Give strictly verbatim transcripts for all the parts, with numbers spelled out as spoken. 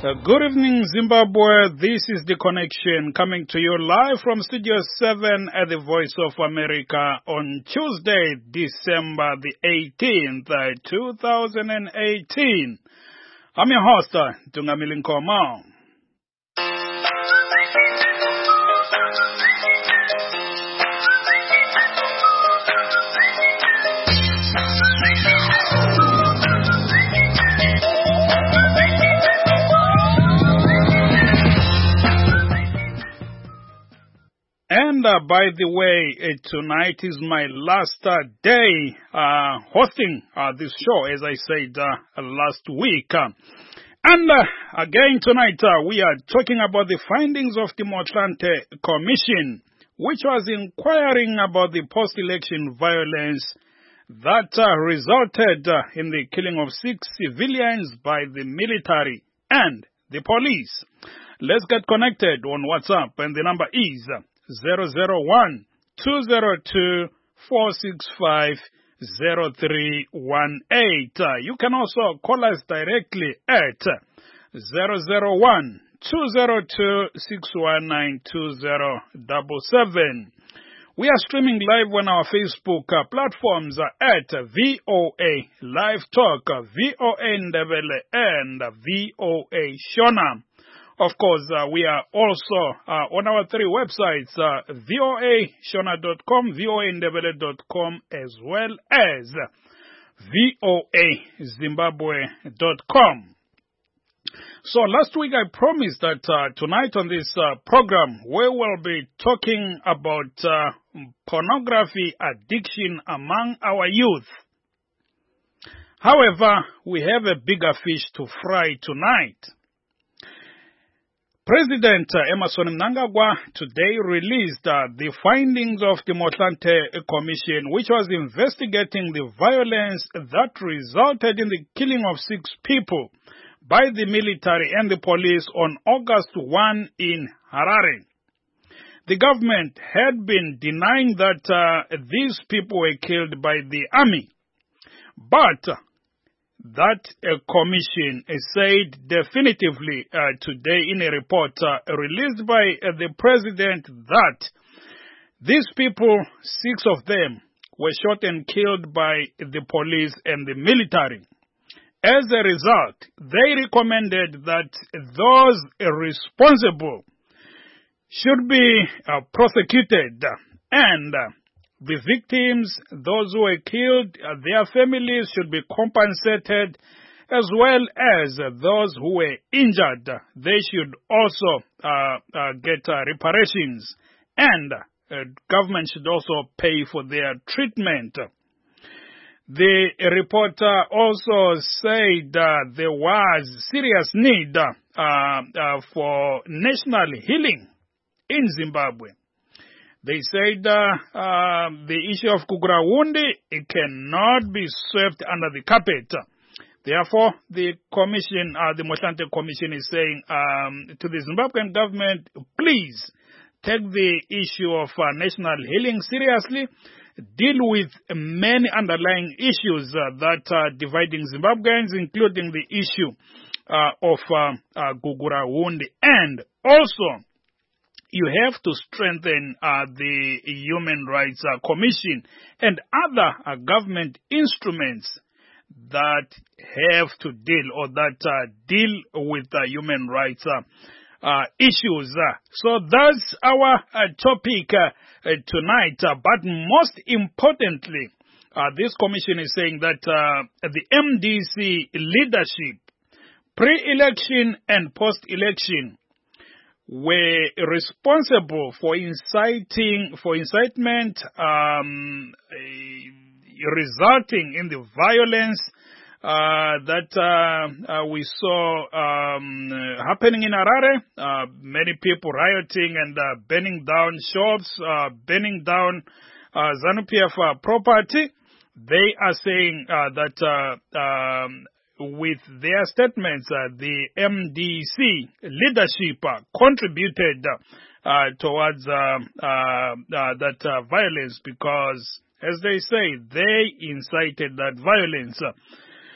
Uh, good evening, Zimbabwe. This is The Connection coming to you live from Studio seven at the Voice of America on Tuesday, December the eighteenth, uh, two thousand eighteen. I'm your host, uh, Tungamili Nkoma. And uh, by the way, uh, tonight is my last uh, day uh, hosting uh, this show, as I said uh, last week. Uh, and uh, again tonight, uh, we are talking about the findings of the Motlanthe Commission, which was inquiring about the post-election violence that uh, resulted uh, in the killing of six civilians by the military and the police. Let's get connected on WhatsApp, and the number is zero zero one two zero two four six five zero three one eight. Uh, you can also call us directly at zero zero one two zero two six one nine two zero seven seven. We are streaming live on our Facebook uh, platforms uh, at V O A Live Talk, uh, V O A Ndebele, and uh, V O A Shona. Of course, uh, we are also uh, on our three websites, uh, V O A Shona dot com, V O A Ndebele dot com, as well as V O A Zimbabwe dot com. So last week I promised that uh, tonight on this uh, program we will be talking about uh, pornography addiction among our youth. However, we have a bigger fish to fry tonight. President Emmerson Mnangagwa today released uh, the findings of the Motlanthe Commission, which was investigating the violence that resulted in the killing of six people by the military and the police on August first in Harare. The government had been denying that uh, these people were killed by the army, but that uh, commission uh, said definitively uh, today in a report uh, released by uh, the president that these people, six of them, were shot and killed by the police and the military. As a result, they recommended that those uh, responsible should be uh, prosecuted, and uh, the victims, those who were killed, uh, their families should be compensated, as well as uh, those who were injured. They should also uh, uh, get uh, reparations, and uh, government should also pay for their treatment. The reporter also said uh, there was serious need uh, uh, for national healing in Zimbabwe. They said uh, uh, the issue of Kugrawundi, it cannot be swept under the carpet. Therefore, the commission, uh, the Motlanthe Commission is saying um, to the Zimbabwean government, please take the issue of uh, national healing seriously. Deal with many underlying issues uh, that are dividing Zimbabweans, including the issue uh, of uh, uh, Kugrawundi, and also you have to strengthen uh, the Human Rights uh, Commission and other uh, government instruments that have to deal or that uh, deal with uh, human rights uh, uh, issues. Uh, so that's our uh, topic uh, uh, tonight. Uh, but most importantly, uh, this commission is saying that uh, the M D C leadership, pre-election and post-election, were responsible for inciting, for incitement, um, uh, resulting in the violence uh, that uh, uh, we saw um, uh, happening in Harare. Uh, many people rioting and uh, burning down shops, uh, burning down uh, ZANU-P F uh, property. They are saying uh, that uh, um, with their statements, uh, the M D C leadership uh, contributed uh, towards uh, uh, uh, that uh, violence because, as they say, they incited that violence.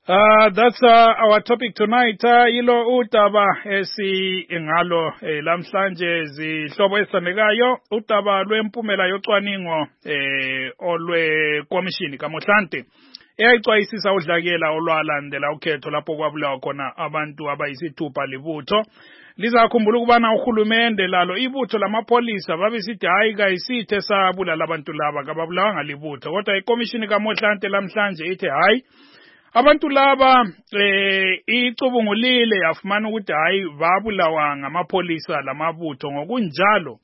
Uh, that's uh, our topic tonight. Uh, ilo utaba esi ngalo eh, lamhlanje zihlobo esithandekayo utaba lwempumela yocwaningo eh, olwe komishini kaMohlante eyayicwayisisa udlakela olwalandela ukhetho lapho kwabulawa khona abantu abayisithupha libutho. Lizakhumbula ukubana uhulumende lalo ibutho lamapolisa babesithi hayi kayisithe sabulala abantu laba kababulawa ngalibutho, kodwa ikomishini kaMohlante lamhlanje ithi hayi abantu laba eh icubungulile yafumana ukuthi hayi babulawa ngamapolisa lamabutho. Ngokunjalo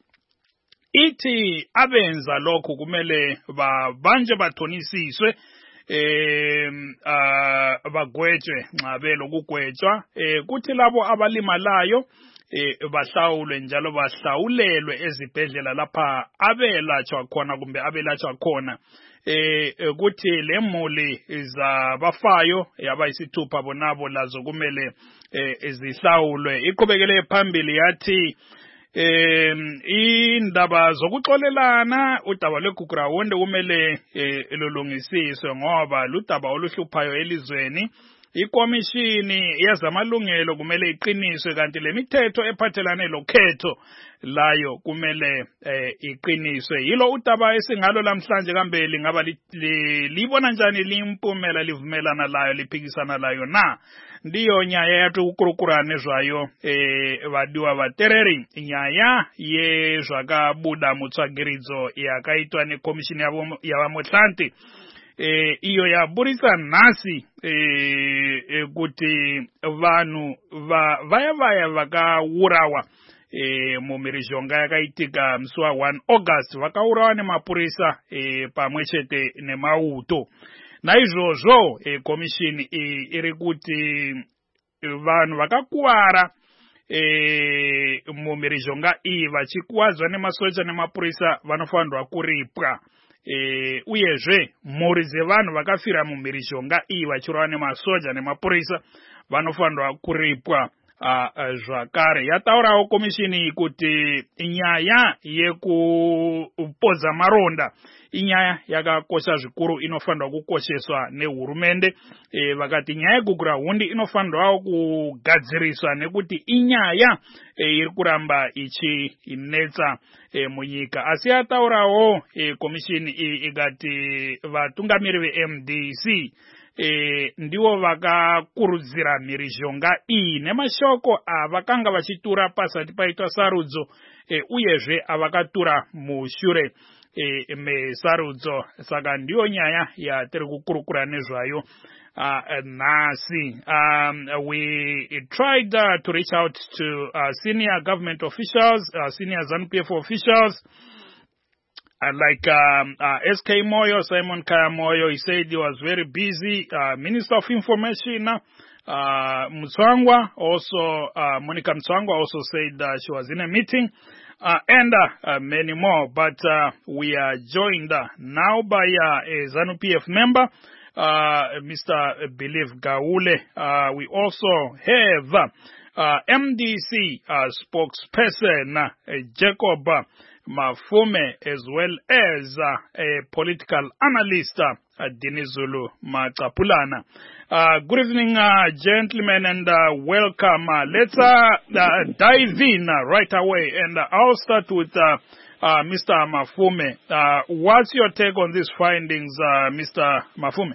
ithi abenza lokho kumele babanje bathonisiswe eh bagwetshwe nxa belokugwetshwa, eh kuthi labo abalimalayo eh bahlawulwe njalo bahlawulelwe ezibhedlela lapha abelatshwa khona kumbe abelatshwa khona. eh kuthi lemuli zabafayo yabayisithupha bonabo lazo kumele ezihlawulwe. Iqhubekele phambili yathi eh indaba zokuxolelana udaba lweGugurawundi kumele lolungisiswe ngoba ludaba oluhluphayo elizweni. Ikomishini yazamalungelo kumele iqiniswe, kanti lemithetho ephathelane lokhetho layo kumele eh, iqiniswe. Yilo udaba esingalo lamhlanje kambe lingaba libona njani limpumela livumelana layo liphikisana layo na? Ndiyo nyaya yatu ukurukurane zvayo eh, vadiwa vatereri nyaya ye zvakabuda mutsvagiridzo yakaitwa nekomishini yavaMohlante. Eh, iyo yaburisa nhasi eh, eh, kuti vanhu va vaya vaya vakaurawa eh, mumirizhonga yakaitika musi wa one August vakaurawa nemapurisa eh, pamwe chete nemauto. Naizvozvo eh, komishini eh, iri kuti vanhu vakakuwara eh, mumirizhonga iyi vachikuwadzwa nemasoja nemapurisa vanofanirwa kuripwa. Eh, uyezve mhuri dzevanhu vakafira mumirizhonga iyi vachirwa nemasoja nemapurisa vanofanirwa kuripwa uh, zvakare. Yataurawo komishini kuti nyaya yekupodza maronda inyaya yakakosha zvikuru, inofanirwa kukosheswa nehurumende. E, vakati nyaya yeGugurawundi inofanirwa kugadziriswa nekuti inyaya e, iri kuramba ichinetsa e, munyika. Asi yataurawo e, komishini ikati vatungamiri ve-M D C E, ndiwo vakakurudzira mhirizhonga iyi nemashoko avakanga vachitura pasati paitwa sarudzo e, uyezve avakatura mushure e, mesarudzo. Saka ndiyo nyaya yatiri kukurukura nezvayo uh, nhasi. Um, we tried uh, to reach out to uh, senior government officials, uh, senior ZANU P F officials, Uh, like um, uh, S K Moyo, Simon Kaya Moyo. He said he was very busy. Uh, Minister of Information, uh, Mtswangwa, also, uh, Monica Mtswangwa also said uh, she was in a meeting, uh, and uh, uh, many more. But uh, we are joined uh, now by uh, a ZANU P F member, uh, Mister Believe Gaule. Uh, we also have uh, M D C uh, spokesperson, uh, Jacob uh, Mafume, as well as uh, a political analyst, uh, Dinizulu Matapulana. Uh, good evening, uh, gentlemen, and uh, welcome. Uh, let's uh, uh, dive in uh, right away, and uh, I'll start with uh, uh, Mister Mafume. Uh, what's your take on these findings, uh, Mister Mafume?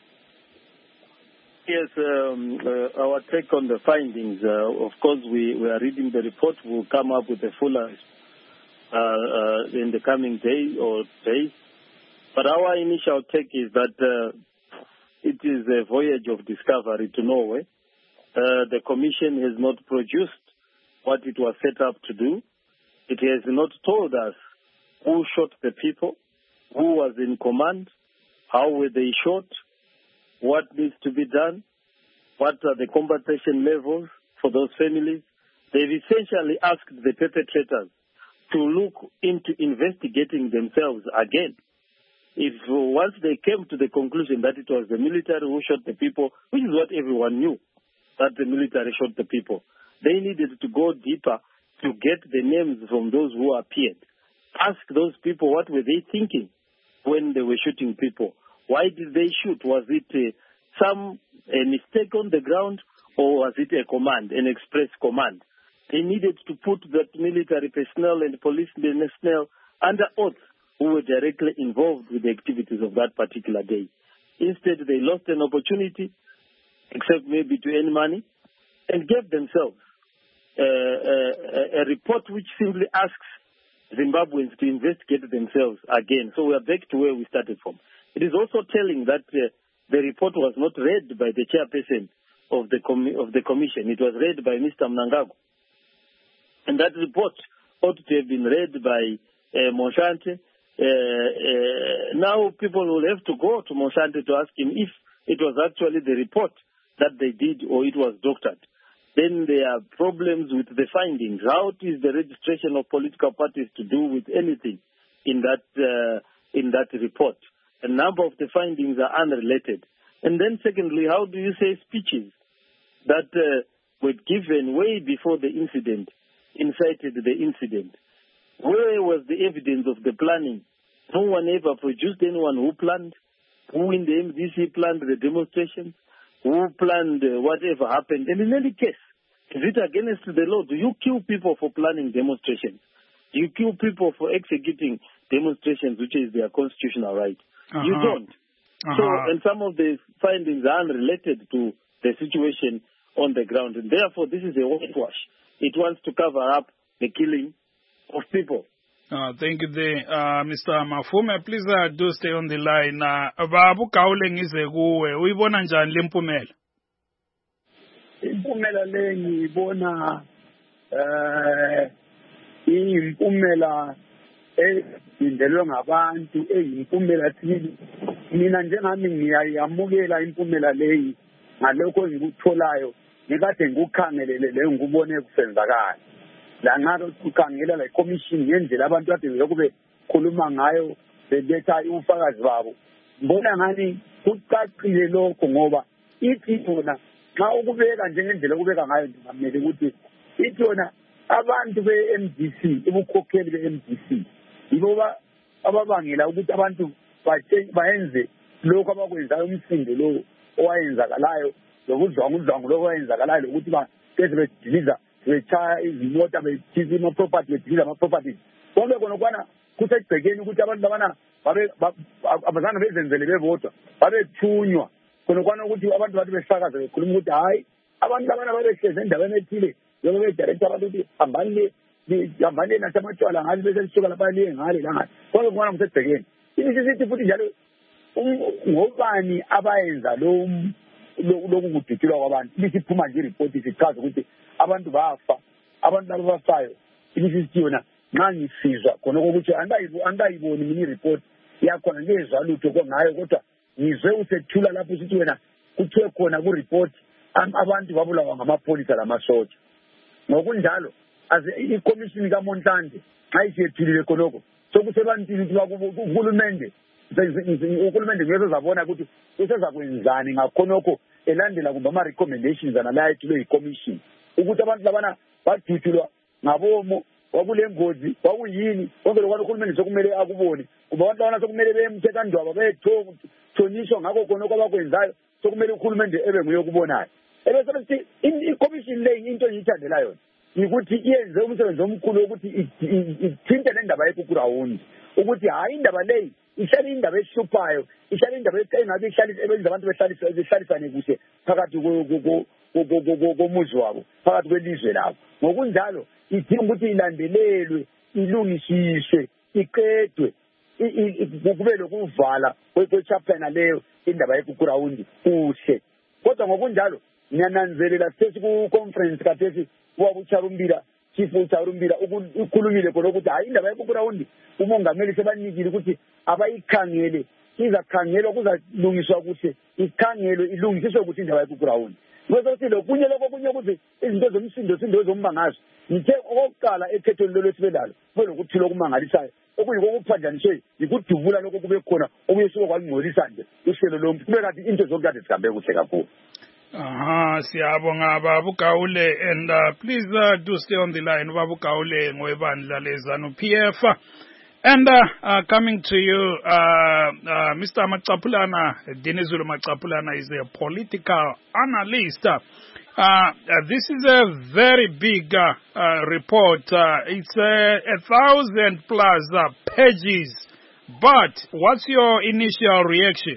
Yes, um, uh, our take on the findings, uh, of course, we, we are reading the report. We'll come up with a fuller Uh, uh, in the coming day or days. But our initial take is that uh, it is a voyage of discovery to Norway. Uh, the Commission has not produced what it was set up to do. It has not told us who shot the people, who was in command, how were they shot, what needs to be done, what are the compensation levels for those families. They've essentially asked the perpetrators to look into investigating themselves again. If uh, once they came to the conclusion that it was the military who shot the people, which is what everyone knew, that the military shot the people, they needed to go deeper to get the names from those who appeared. Ask those people what were they thinking when they were shooting people. Why did they shoot? Was it uh, some a mistake on the ground, or was it a command, an express command? They needed to put that military personnel and police personnel under oath who were directly involved with the activities of that particular day. Instead, they lost an opportunity, except maybe to earn money, and gave themselves uh, a, a report which simply asks Zimbabweans to investigate themselves again. So we are back to where we started from. It is also telling that uh, the report was not read by the chairperson of the com- of the commission. It was read by Mister Mnangagwa. And that report ought to have been read by uh, Moshante. Uh, uh, now people will have to go to Moshante to ask him if it was actually the report that they did or it was doctored. Then there are problems with the findings. How is the registration of political parties to do with anything in that uh, in that report? A number of the findings are unrelated. And then secondly, how do you say speeches that uh, were given way before the incident incited the incident? Where was the evidence of the planning? No one ever produced anyone who planned, who in the M D C planned the demonstrations, who planned uh, whatever happened. And in any case, is it against the law? Do you kill people for planning demonstrations? Do you kill people for executing demonstrations, which is their constitutional right? Uh-huh. You don't. Uh-huh. So, and some of the findings are unrelated to the situation on the ground. And therefore, this is a whitewash. It wants to cover up the killing of people. Uh, thank you, there, uh, Mister Mafume. Please uh, do stay on the line. Uh, Babu Kaule ngize kuwe uyibona njani le mpumela? Impumela le ngiyibona eh impumela ezindelwe ngabantu, eyimpumela thini. Mina njengami ngiyayamukela impumela leyi ngalokho engikutholayo ngikade ngikukhangelele le ngikubone kusenzakala. La ngalo ukukhangela la commission ngendlela abantu kade bekube khuluma ngayo bebetha ufakazi babo. Mbona ngani kucacile lokho ngoba ithi yona xa ukubeka njengendlela ukubeka ngayo ngingamele ukuthi ithi yona abantu be-M D C ubukhokheli be-M D C yibo ababangela ukuthi abantu bayenze lokho abakwenzayo umsindo lo owayenzakalayo lokuzwanguzwangu lokho owayenzakalayo ukuthi bakeze bediliza bechaya izimota bethiza ama-property bediliza ama-properties konke khona kwana kusegcekeni ukuthi abantu labana abazange bezenzele bebodwa babethunywa khona kwana ukuthi abantu bathi besakaza bekhuluma ukuthi hayi abantu labana babehlezi endaweni ethile yobe bedirector abantu ukuthi hambani hambani nasematshwala ngathi bese lisuka lapha liye ngale la ngale konke kwana kusegcekeni isithi futhi njalo ngobani abayenza lo lokudutshulwa kwabantu bisiphuma nje report isichaza ukuthi abantu bafa abantu labo bafayo ibisithi yona nxa ngisizwa khona ukuthi andayiboni mina report yakhona ngezwa lutho ngayo kodwa ngizwe usethula lapho sithi wena kuthiwe khona ku report abantu babulawa ngamapholisa lamasotsha ngokunjalo as i-commission kaMontlante xa isethulile khonoko sokusebantwini ukuthi uhulumende uhulumende ngeke zabona ukuthi usezakwenzani ngakhonokho elandela kumbe ama-recommendations analaya ethulwe yi-commission ukuthi abantu labana badutshulwa ngabomo wakule ngozi wakuyini konke lokwana uhulumende sokumele akubone kuba abantu labana sokumele beyemthekandwaba bethonyiswa ngakho khonokho abakwenzayo sokumele uhulumende ebe nguye okubonayo ebesebesithi i-commission leyi into engiyithandela yona yikuthi iyenze umsebenzi omkhulu wokuthi ithinte le ndaba yekukurawundi ukuthi hayi indaba leyi ihlala indaba ehluphayo ihlala indaba engabe ihlalisa ebenza abantu behlalisane kuhle phakathi komuzi wabo phakathi kwelizwe labo ngokunjalo idinga ukuthi ilandelelwe ilungisiswe iqedwe kube lokuvala kwechapter leyo indaba yekukurawundi kuhle kodwa ngokunjalo ngiyananzelela sithi ku-conference kathesi wabucharumbira chief ucharumbira ukhulumile khona ukuthi hayi indaba yekukurawundi umongameli sebanikile ukuthi abayikhangele izakhangelwa kuzalungiswa kuhle ikhangelwe ilungisiswe ukuthi indaba yekukurawundi ngosokuthi lokunye lokho kunye ukuthi izinto zomsindo sindo zombangazo ngithe okokuqala ekhethweni lolwesibelalo kube lokuthile okumangalisayo okuyikokuphanjaniswe yikudubula lokho kube khona okuyesuke kwalingcolisa nje uhlelo lonke kube kanti into zonke kade zihambe kuhle kakhulu. Aha, siyabonga Babu Kaule, and uh, please uh, do stay on the line. Babu Kaule ngwebandla leZANU P F. And uh, uh, coming to you, uh, uh, Mister Machapulana, Dinizulu Machapulana is a political analyst. Uh, uh, this is a very big uh, uh, report. Uh, it's uh, a thousand plus uh, pages. But what's your initial reaction?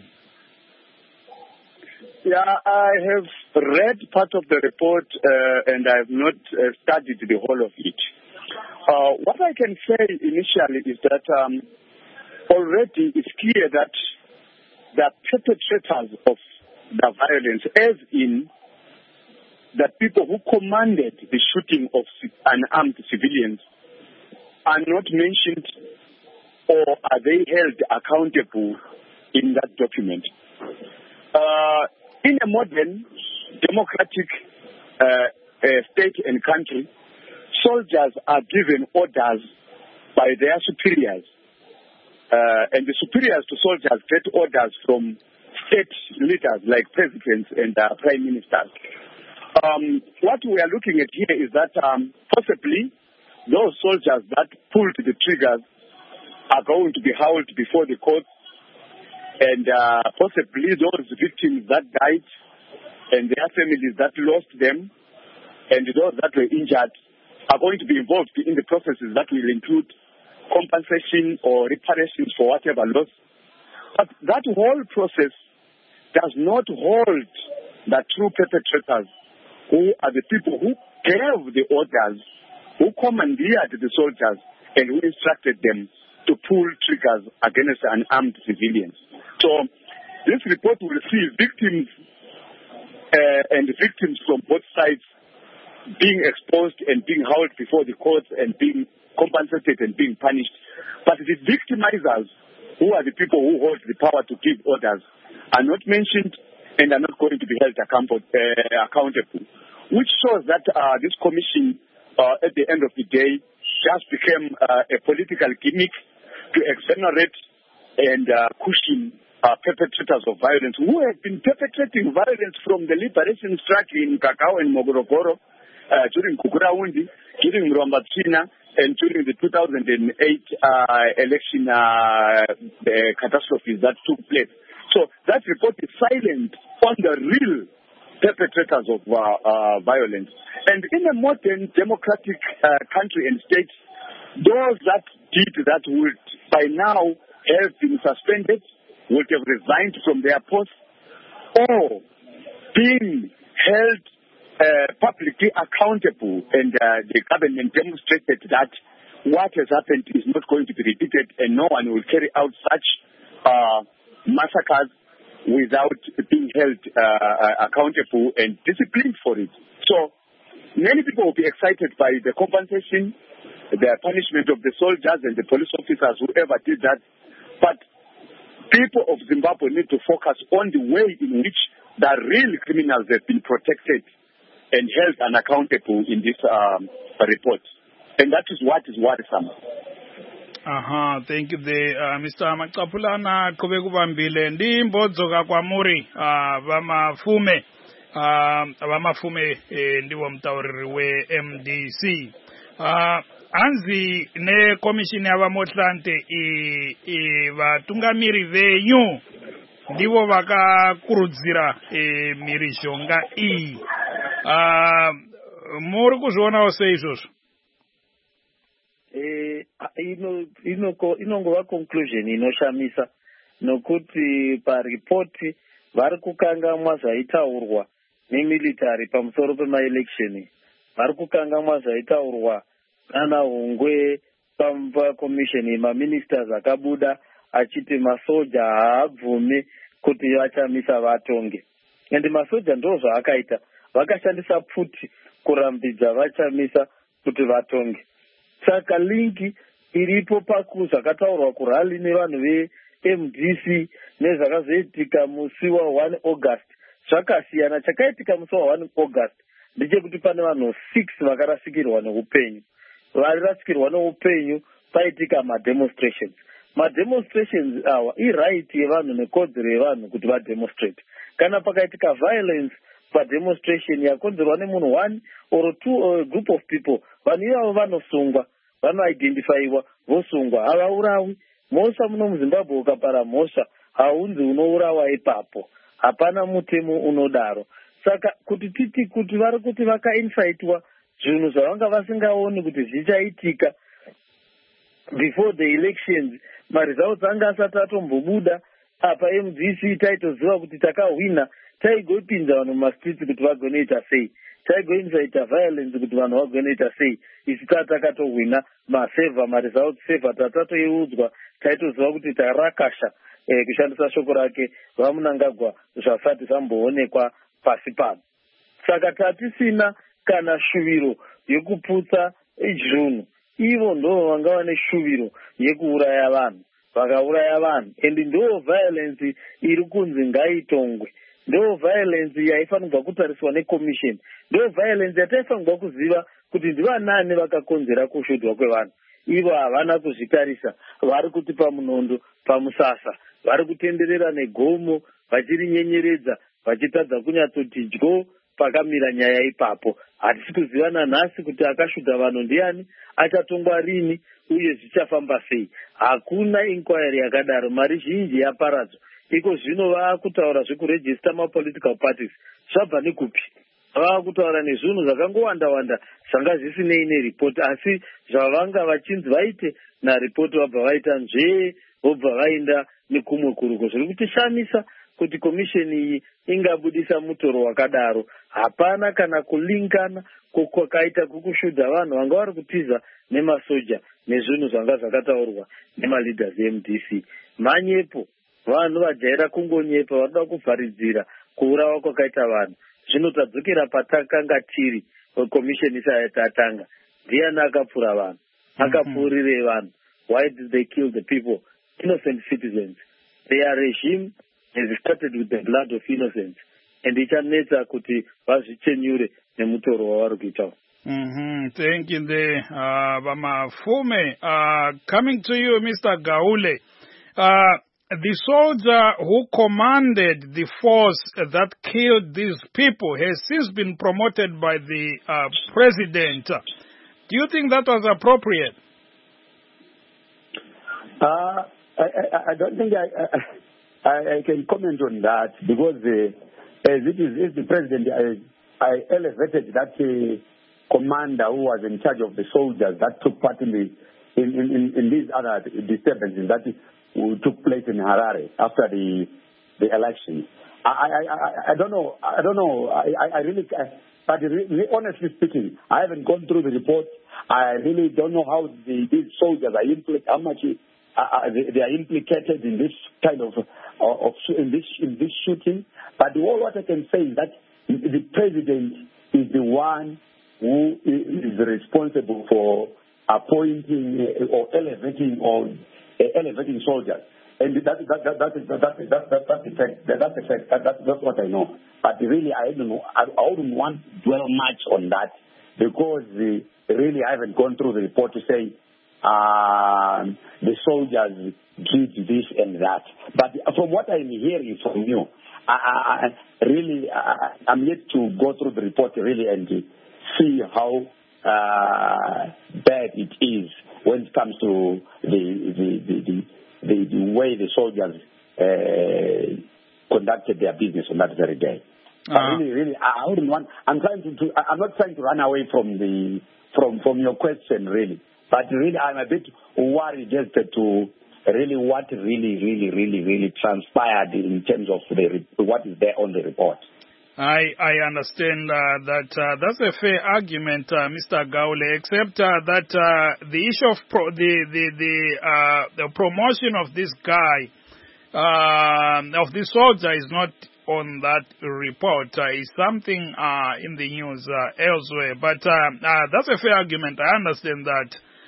Yeah, I have read part of the report uh, and I have not uh, studied the whole of it. Uh, what I can say initially is that um, already it's clear that the perpetrators of the violence, as in the people who commanded the shooting of unarmed civilians, are not mentioned or are they held accountable in that document. Uh, in a modern democratic uh, uh, state and country, soldiers are given orders by their superiors. Uh, and the superiors to soldiers get orders from state leaders like presidents and uh, prime ministers. Um, what we are looking at here is that um, possibly those soldiers that pulled the triggers are going to be held before the court, and uh, possibly those victims that died and their families that lost them and those that were injured are going to be involved in the processes that will include compensation or reparations for whatever loss. But that whole process does not hold the true perpetrators, who are the people who gave the orders, who commandeered the soldiers, and who instructed them to pull triggers against unarmed civilians. So this report will see victims uh, and victims from both sides being exposed and being held before the courts and being compensated and being punished. But the victimizers, who are the people who hold the power to give orders, are not mentioned and are not going to be held account- uh, accountable, which shows that uh, this commission, uh, at the end of the day, just became uh, a political gimmick to exonerate and uh, cushion uh, perpetrators of violence who have been perpetrating violence from the liberation struggle in Kakao and Mogorogoro, uh, during Kukuraundi, during Mrombatsina, and during the two thousand eight uh, election uh, catastrophes that took place. So that report is silent on the real perpetrators of uh, uh, violence. And in a modern democratic uh, country and state, those that did that would by now have been suspended, would have resigned from their posts, or being held uh, publicly accountable. And uh, the government demonstrated that what has happened is not going to be repeated, and no one will carry out such uh, massacres without being held uh, accountable and disciplined for it. So many people will be excited by the compensation, the punishment of the soldiers and the police officers, whoever did that. But people of Zimbabwe need to focus on the way in which the real criminals have been protected and held unaccountable in this um, report. And that is what is worrisome. Aha, thank you the uh, Mister Machapulana Kubekubambile ndi mbodzoka kwa muri uh, vamafume uh, vamafume eh, ndiwo mtauriri we M D C uh, anzi ne komishini ya vamotlante i, i vatungamiri venyu ndivo vakakurudzira e, mhirizhonga iyi uh, muri kuzvionawo seizvozvo? Eh, ino ino inongova conclusion inoshamisa nokuti paripoti vari kukangamwa zvaitaurwa nemilitary pamusoro pemaelection, vari kukangamwa zvaitaurwa nana Hungwe pakomisheni yemaministers akabuda achiti masoja haabvume kuti vachamisa vatonge. Ende masoja ndo zvaakaita, vakashandisa pfuti kurambidza vachamisa kuti vatonge. Saka linki iripo pakuzvakataurwa kurali nevanhu ve-M D C nezvakazoitika musi wa-one August. Zvakasiyana. Chakaitika musi wa-one August ndechekuti pane vanhu six vakarasikirwa neupenyu. Varirasikirwa neupenyu paitika mademonstrations. Mademonstrations awa iright yevanhu nekodzero yevanhu kuti vademonstrate. Kana pakaitika violence pademonstration yakonzerwa nemunhu one or two or a group of people, vanhu ivavo vanosungwa, vanoidentifiwa vosungwa. Havaurawi mhosva muno muZimbabwe. Ukapara mhosva haunzi unourawa ipapo, hapana mutemo unodaro. Saka kuti titi kuti vari kuti vakainfaitwa zvinhu zvavanga vasingaoni kuti zvichaitika before the elections, maresults anga asati atombobuda. Apa M D C taitoziva kuti takahwina, taigopinza vanhu mumastreets kuti vagonoita sei, taigoinfaita violence kuti vanhu vagonoita sei. Isi tatakatohwina maseva, maresults seva tatatoiudzwa, taitoziva kuti tarakasha eh, kushandisa shoko rake vamunangagwa zvasati zvamboonekwa pasi pano. Saka tatisina kana shuviro yekuputsa zvinhu, ivo ndo vanga vane shuviro yekuuraya vanhu, vakauraya vanhu. And ndo violence iri kunzi ngaitongwe, ndo violence yaifanirwa kutariswa necommission, ndo violence yataifanirwa kuziva kuti ndivanani vakakonzera kushuddwa kwevanhu. Ivo havana kuzvitarisa, vari kutipa munondo pamusasa, vari kutenderera negomo vachirinyenyeredza, vachitadza kunyatsoti dyo pakamira nyaya ipapo. Hatisi kuzivana nhasi kuti akashudha vanhu ndiani, achatongwa rini, uye zvichafamba sei. Hakuna inquiry yakadaro, mari zhinji yaparadzwa. Iko zvino vaakutaura zvekuregister mapolitical parties, zvabva nekupi? Vaakutaura nezvinhu zvakangowanda-wanda zvanga zvisinei neripoti, asi zvavanga vachinzi vaite naripoti vabva vaita nzvee, vobva vaenda nekumwe kuruko. Zviri kutishamisa kuti komisheni iyi ingabudisa mutoro wakadaro. Hapana kana kulinkana kwakaita kukushudha vanhu vanga vari kutiza nemasoja nezvinhu zvanga zvakataurwa nemaleaders e M D C. Manyepo vanhu vajaira kungonyepa, vanoda kuvharidzira kuurawa kwakaita vanhu. Zvinotadzokera patakanga tiri komisheni isati yatanga. Ndiani akapfura vanhu? Akapfuurire vanhu? Why did they kill the people? Innocent citizens. Their regime has started with the blood of innocents, and ichanetsa kuti vazvichenyure nemutoro wavari kuita. Mm-hmm. Thank you there, uh, Vamafume. Uh, coming to you, Mister Gaule. Uh, the soldier who commanded the force that killed these people has since been promoted by the uh, president. Do you think that was appropriate? Uh, I, I, I don't think I, I, I can comment on that, because uh, as it is, as the president, I, I elevated that uh, commander who was in charge of the soldiers that took part in the in, in, in these other disturbances that took place in Harare after the the election. I I, I, I don't know. I don't know. I, I really. I, but really, honestly speaking, I haven't gone through the report. I really don't know how the, these soldiers are implicated. How much uh, they, they are implicated in this kind of of in this in this shooting. But all what I can say is that the president is the one who is responsible for appointing or elevating or uh, elevating soldiers, and that that that that is that that that that that's the fact. That, that's the fact. That, that, that's what I know. But really, I don't know. I, I wouldn't want to dwell much on that, because uh, really I haven't gone through the report to say uh, the soldiers did this and that. But from what I'm hearing from you, I, I, really I, I'm yet to go through the report really and see how uh, bad it is when it comes to the the the, the, the, the way the soldiers uh, conducted their business on that very day. Uh-huh. Really, really, I wouldn't want. I'm trying to, to. I'm not trying to run away from the from from your question, really. But really, I'm a bit worried just to really what really, really, really, really transpired in terms of the what is there on the report. I I understand uh, that uh, that's a fair argument, uh, Mister Gaule. Except uh, that uh, the issue of pro- the the the, uh, the promotion of this guy uh, of this soldier is not on that report. Uh, is something uh, in the news uh, elsewhere. But uh, uh, that's a fair argument. I understand that.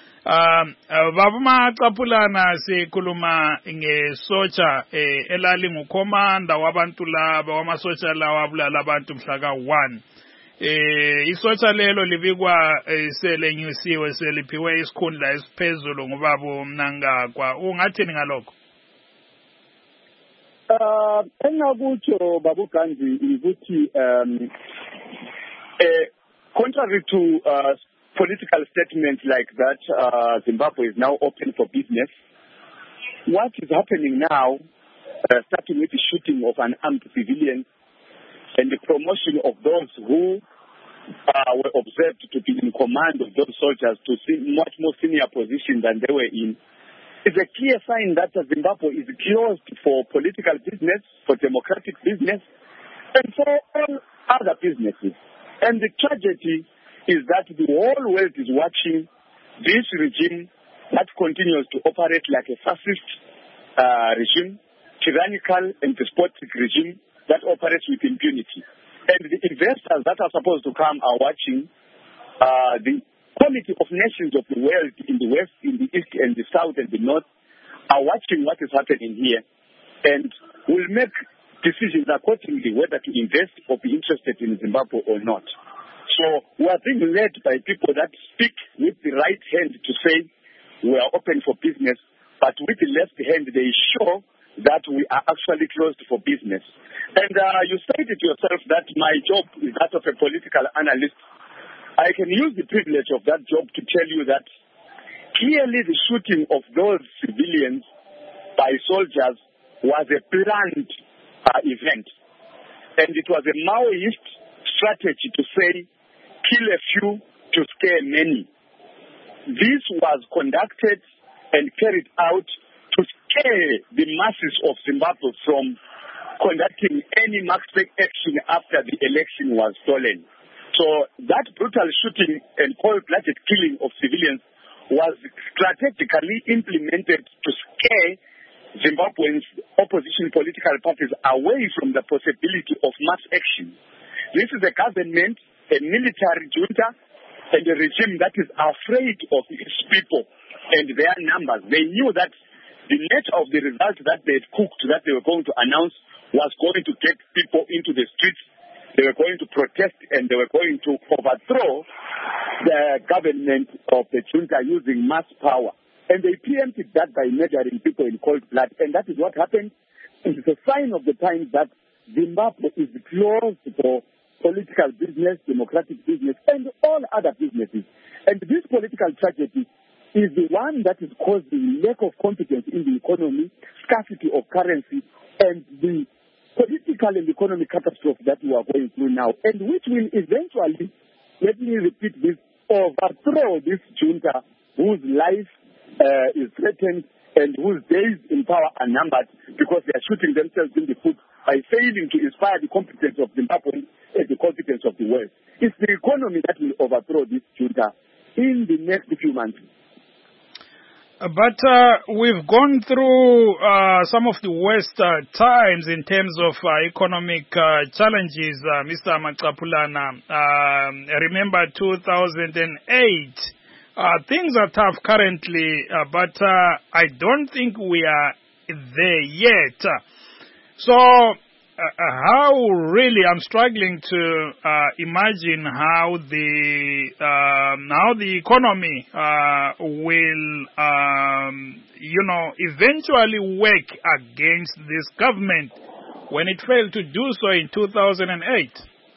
Vavuma Kapulana se kuluma inge socha elali ngukomanda wabantu laba wamasocha lawa bulala abantu mhlaka one. Eh isocha lelo libikwa selenyusiwe seliphiwe isikhundla esiphezulu ngubaba Mnangagwa. Ungathini ngalokho? Uh engakutsho babu Ganzi ukuthi um eh contrary to uh political statement like that, uh, Zimbabwe is now open for business. What is happening now, uh, starting with the shooting of an armed civilian and the promotion of those who uh, were observed to be in command of those soldiers to see much more senior position than they were in, is a clear sign that Zimbabwe is closed for political business, for democratic business, and for all other businesses. And the tragedy is that the whole world is watching this regime that continues to operate like a fascist uh, regime, tyrannical and despotic regime that operates with impunity. And the investors that are supposed to come are watching uh, the Committee of Nations of the world in the West, in the East, and the South, and the North are watching what is happening here and will make decisions accordingly whether to invest or be interested in Zimbabwe or not. So we are being led by people that speak with the right hand to say we are open for business, but with the left hand they show that we are actually closed for business. And uh, you stated yourself that my job is that of a political analyst. I can use the privilege of that job to tell you that clearly the shooting of those civilians by soldiers was a planned uh, event. And it was a Maoist strategy to say, kill a few to scare many. This was conducted and carried out to scare the masses of Zimbabwe from conducting any market action after the election was stolen. So that brutal shooting and cold-blooded killing of civilians was strategically implemented to scare Zimbabweans' opposition political parties away from the possibility of mass action. This is a government, a military junta, and a regime that is afraid of its people and their numbers. They knew that the nature of the result that they had cooked, that they were going to announce, was going to get people into the streets. They were going to protest and they were going to overthrow the government of the junta using mass power. And they preempted that by murdering people in cold blood. And that is what happened. It is a sign of the times that Zimbabwe is closed for political business, democratic business, and all other businesses. And this political tragedy is the one that is causing lack of confidence in the economy, scarcity of currency, and the political and economic catastrophe that we are going through now, and which will eventually, let me repeat this, overthrow this junta whose life uh, is threatened and whose days in power are numbered because they are shooting themselves in the foot by failing to inspire the competence of Zimbabwe and the competence of the world. It's the economy that will overthrow this junta in the next few months. But uh, we've gone through uh, some of the worst uh, times in terms of uh, economic uh, challenges, uh, Mister Maqapulana. Uh, remember two thousand eight. Uh, things are tough currently, uh, but uh, I don't think we are there yet. So uh, how really, I'm struggling to uh, imagine how the um, how the economy uh, will, um, you know, eventually work against this government when it failed to do so in two thousand eight.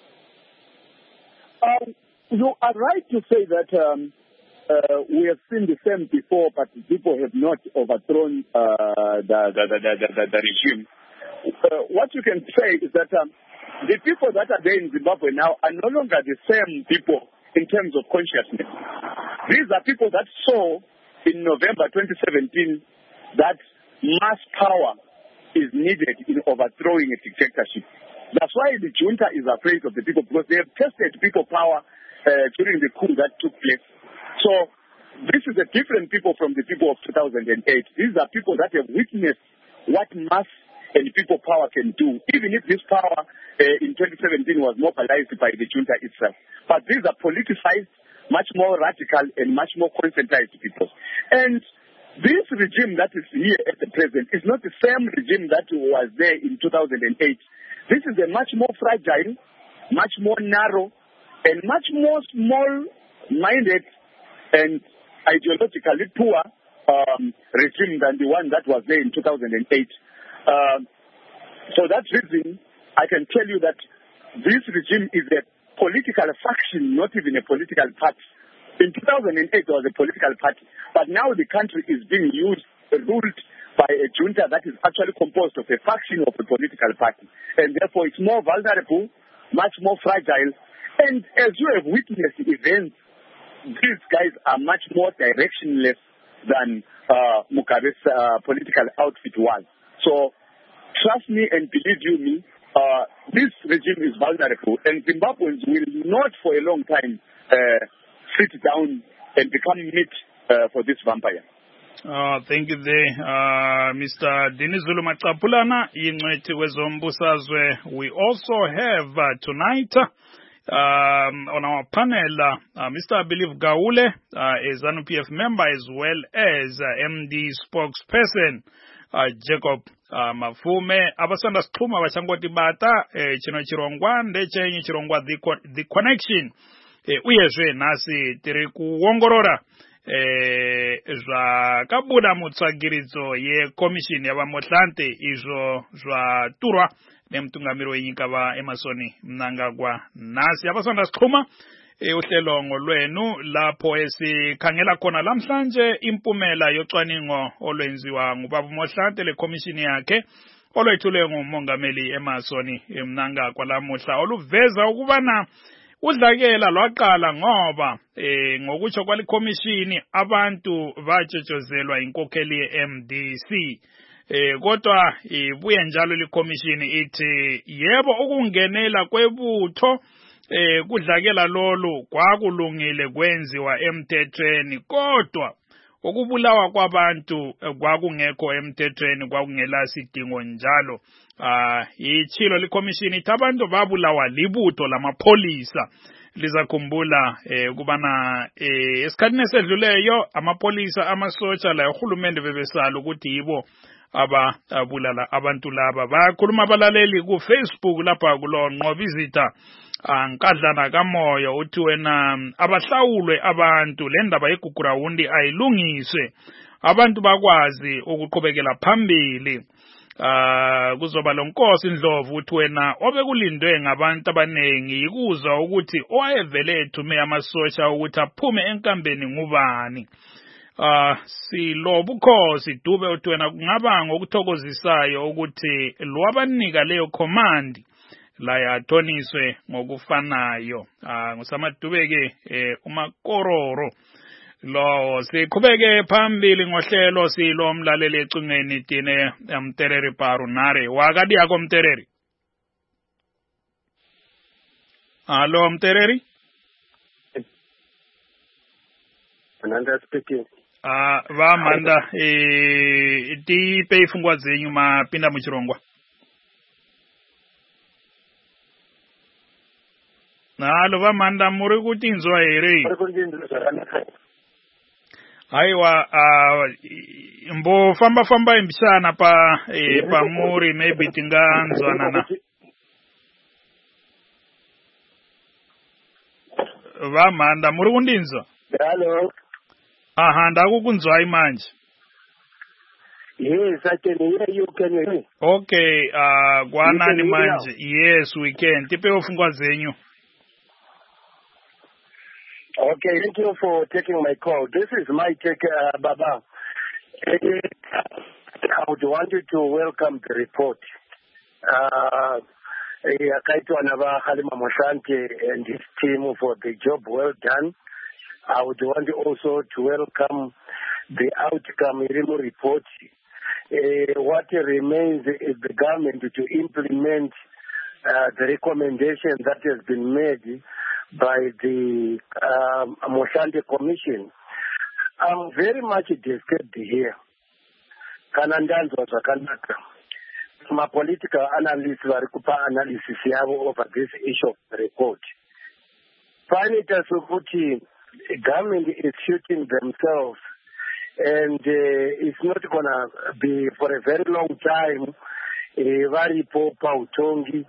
Um, you are right to say that um, uh, we have seen the same before, but people have not overthrown uh, the, the, the, the, the, the regime. Uh, what you can say is that um, the people that are there in Zimbabwe now are no longer the same people in terms of consciousness. These are people that saw in November twenty seventeen that mass power is needed in overthrowing a dictatorship. That's why the junta is afraid of the people, because they have tested people power uh, during the coup that took place. So this is a different people from the people of two thousand eight. These are people that have witnessed what mass and people power can do, even if this power uh, in twenty seventeen was mobilized by the junta itself. But these are politicized, much more radical and much more concentrated people. And this regime that is here at the present is not the same regime that was there in two thousand eight. This is a much more fragile, much more narrow, and much more small-minded and ideologically poor um, regime than the one that was there in two thousand eight. Uh, for that reason, I can tell you that this regime is a political faction, not even a political party, In two thousand eight, it was a political party. But now the country is being used, ruled by a junta that is actually composed of a faction of a political party. And therefore, it's more vulnerable, much more fragile. And as you have witnessed events, these guys are much more directionless than uh, Mugabe's uh, political outfit was. So, trust me and believe you me, uh, this regime is vulnerable, and Zimbabweans will not for a long time uh, sit down and become meat uh, for this vampire. Uh, thank you there, uh, Mister Dinizulu Machapulana, Ingcwethi wezombusazwe. We also have uh, tonight um, on our panel uh, Mister I believe Gaule, uh, a ZANU P F member, as well as uh, M D spokesperson uh, Jacob uh, Mafume. Abasanda Skhuma bachangoti bata eh, chino chirongwa ndechenye chirongwa the, the connection. Eh, uyezve nasi tiri kuongorora eh, zvakabuda mutsvagiridzo yekomishini yavamohlante izvo zvaturwa nemutungamiri wenyika vaEmmerson Mnangagwa. Nasi abasanda Skhuma eh, uhlelo ngolwenu lapho esikhangela khona lamhlanje impumela yocwaningo olwenziwa ngubaba Mohlante lekomishini yakhe olwethulwe ngumongameli Emmerson Mnangagwa lamuhla oluveza ukubana udlakela lwaqala ngoba eh ngokutsho kwalikomishini abantu batshotshozelwa inkokheli ye-M D C. Eh kodwa ibuye njalo likomishini ithi yebo ukungenela kwebutho eh kudlakela lolu kwakulungile kwenziwa emthethweni, kodwa ukubulawa kwabantu kwakungekho emthethweni, kwakungela sidingo njalo. Ah ichilo likomishini ithi abantu babulawa libutho lamapholisa. Lizakhumbula eh kubana eh esikhathini esedluleyo amapolisa amasotsha la uhulumende bebesala ukuthi yibo aba abulala abantu laba. Bakhuluma abalaleli ku Facebook lapha kulo Nqobizitha ankadlana kamoya uthi wena abahlawulwe abantu le ndaba yeGugurawundi ayilungiswe abantu bakwazi ukuqhubekela phambili. Ah kuzoba lonkosi Ndlovu uthi wena obekulindwe ngabantu abanengi ikuzwa ukuthi owayevele ethume amasosha ukuthi aphume enkambeni ngubani. Ah silo bukhosi Dube uthi wena kungaba ngokuthokozisayo ukuthi lwabanika leyo command la yathoniswe ngokufanayo. Ah ngusamadube ke eh, umakororo lo siqhubeke phambili ngohlelo silo mlaleli ecingweni tine Mtereri Parunare wakadi yako Mtereri. Hello Mtereri. Ananda speaking. Ah va manda eh ti pe ifungwa zenyu mapinda muchirongwa. Nalo va manda muri kuti nzwa here. Aiwa uh, mbo famba famba imbishana pa eh, pa muri maybe tinganzwana na va manda muri kundinzwa. Hello. Aha ndakukunzwa imanje. Yes, I can hear you. Can you hear me? Okay, uh kwanani manje? Yes, we can. Tipe ufungwa zenyu. Okay, thank you for taking my call. This is my take, uh, Baba. I would want you to welcome the report. Uh, Kaito Anava Halima Mohlante and his team for the job well done. I would want also to welcome the outcome report. Uh, what remains is the government to implement uh, the recommendation that has been made by the um, Mohlante Commission. I'm very much disturbed here. Kanandanzo Zakanaka. My political analysts were analysis over this issue of the report. Finally, the government is shooting themselves, and uh, it's not going to be for a very long time. Very poor Pautongi,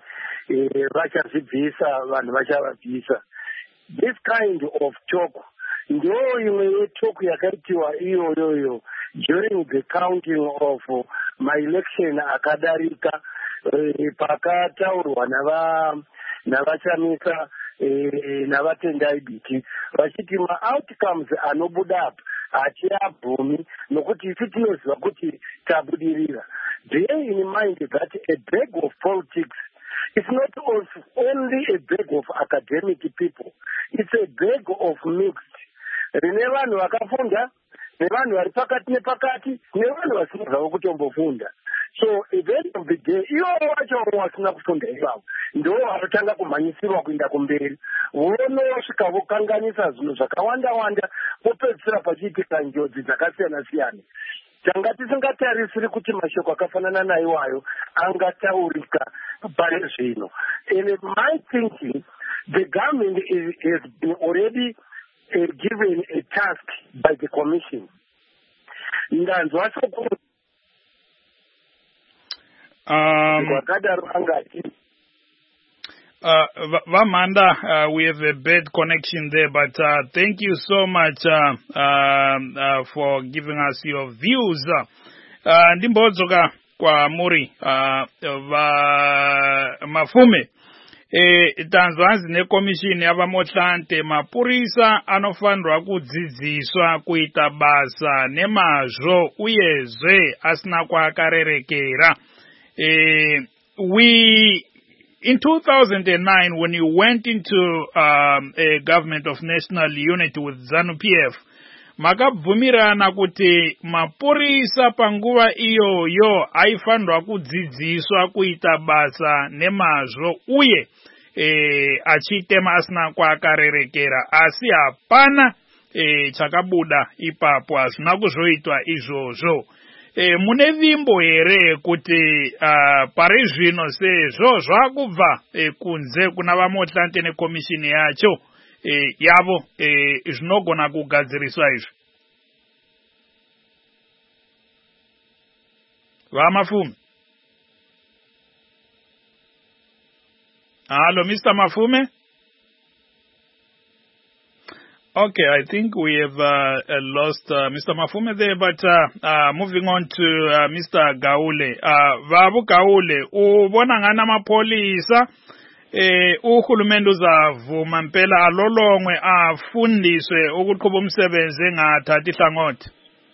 visa. This kind of talk, ndio talk yakatiwa hiyo hiyo during the counting of my election akadarika pakataurwa nava navachamisa eh, navatendai biti vachiti ma-outcomes anobuda apa hatiabvumi nokuti isu tinoziva kuti tabudirira. Bear in mind that a bag of politics is not only a bag of academic people, it's a bag of mixed. Rine vanhu vakafunda nevanhu vari pakati nepakati nevanhu vasina zvavo kutombofunda. So at the end of the day, ivo vacho vasina kufunda ivavo ndo vanotanga kumhanyisirwa kuenda kumberi, vonosvika vokanganisa zvinhu zvakawanda-wanda, vopedzisira pachiitika njodzi dzakasiyana-siyana. Tanga tisingatarisiri kuti mashoko akafanana naiwayo angataurika pane zvino. In my thinking, the government is, has been already uh, given a task by the commission. Ndanzwa soko Um, uh, Vamanda, uh, we have a bad connection there, but uh, thank you so much uh, um, uh, for giving us your views. Uh, Ndimbozoka kwa muri uh, va mafume e tanzwanzi ne commission yava Motlante mapurisa anofanirwa kudzidziswa kuita basa nemazvo uyezve asina kwakarerekera. Uh, we, in two thousand nine, when you went into um, a government of national unity with ZANU-P F, makabvumirana kuti mapurisa panguva iyoyo aifanirwa kudzidziswa kuita basa nemazvo uye e, achitema asina kwakarerekera, asi hapana e, chakabuda ipapo, hazvina kuzoitwa izvozvo. E, mune vimbo here kuti uh, pari zvino sezvo zvakubva e, kunze kuna vaMotlante nekomishini yacho e, yavo e, zvinogona kugadziriswa izvi. VaMafume. Hello, Mister Mafume. Okay, I think we have uh, lost uh, Mister Mafume there, but uh, uh, moving on to uh, Mister Gaule. Uh, Vabu Gaule, ubona ngana mapolisa eh uhulumende uzavuma mpela alolongwe afundiswe ukuqhuba umsebenzi engathathi hlangothi.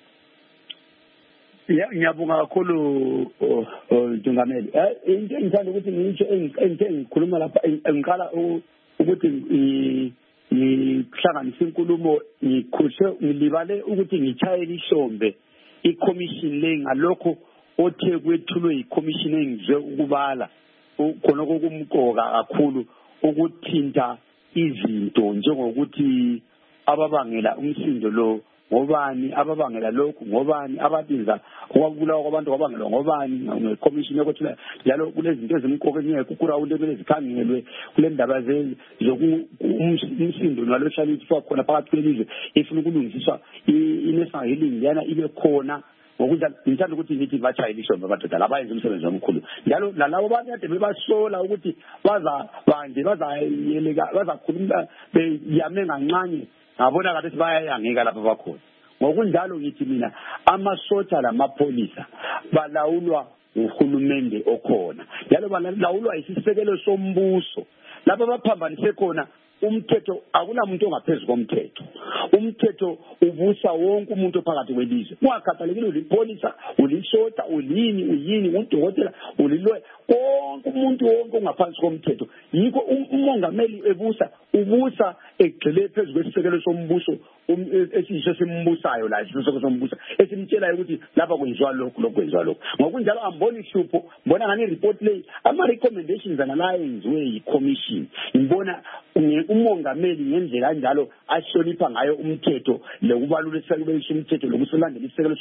Ya ngiyabonga kakhulu Dungameli. Eh into engithanda ukuthi ngisho engithe ngikhuluma lapha ngiqala ukuthi ngihlanganisa inkulumo ngikhushe ngilibale ukuthi ngichayela ihlombe iCommission le ngalokho othe kwethulwe iCommission engizwe ukubala khona kokumqoka kakhulu ukuthinta izinto njengokuthi ababangela umsindo lo ngobani, ababangela lokhu ngobani, ababiza okwabulawa kwabantu kwabangelwa ngobani ngeCommission yokuthula njalo kulezinto ezimqoka engeke ukurawunde emele zikhangelwe kule ndaba zoku umsindo nalohlala ifwa khona phakathi kwelizwe ifuna ukulungisiswa i-national healing yana ibe khona ngokuthi ngithanda ukuthi ngithi bachayela ihlombe abadoda labayenza umsebenzi omkhulu njalo nalabo bakade bebasola ukuthi baza banje bazayeleka bazakhuluma beyame ngancane ngabona kathi bayayangeka lapha bakhona. Ngokunjalo ngithi mina amasotsha lamapolisa balawulwa uhulumende okhona njalo balawulwa isisekelo sombuso lapha baphambanise khona umthetho. Akunamuntu ongaphezulu komthetho. Umthetho ubusa wonke umuntu phakathi kwelizwe, ungakhathalekile ulipolisa ulisota ulini uyini udokotela ulilwe konke umuntu wonke ongaphansi komthetho. Yikho umongameli ebusa ubusa egxile phezulu kwesisekelo sombuso esisho simbusayo la isisekelo sombuso esimtshela ukuthi lapha kwenziwa lokho lokho kwenziwa lokho. Ngokunjalo amboni hlupho mbona ngani report le ama recommendations analayo enziwe yiCommission. Ngibona umongameli ngendlela kanjalo ahlonipha ngayo umthetho lokubalulisa kubelisa umthetho lokuselandela isisekelo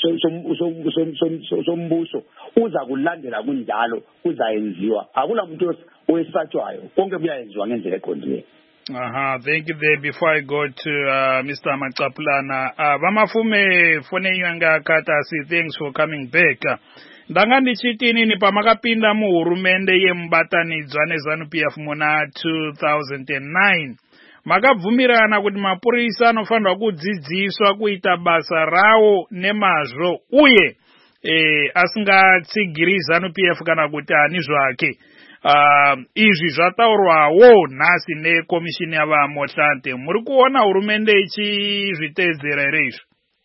sombuso uza kulandela kunjalo kuzayenziwa. Akula muntu owesatshwayo, konke kuyayenziwa ngendlela eqondile. Aha, thank you there. Before I go to uh, Mister Machapulana, uh, Vamafume fone yanga katasi, thanks for coming back. Ndanga ndichitini ni pamakapinda mu hurumende yembatanidzwa neZANU-P F muna two thousand nine. Makabvumirana kuti mapurisa anofanirwa kudzidziswa kuita basa rawo nemazvo uye eh asingatsigiri ZANU-P F kana kuti ani zvake. uh, izvi zvataurwawo nhasi nekomishini yavaMotlanthe. Muri kuona hurumende ichizviteedzera here izvi?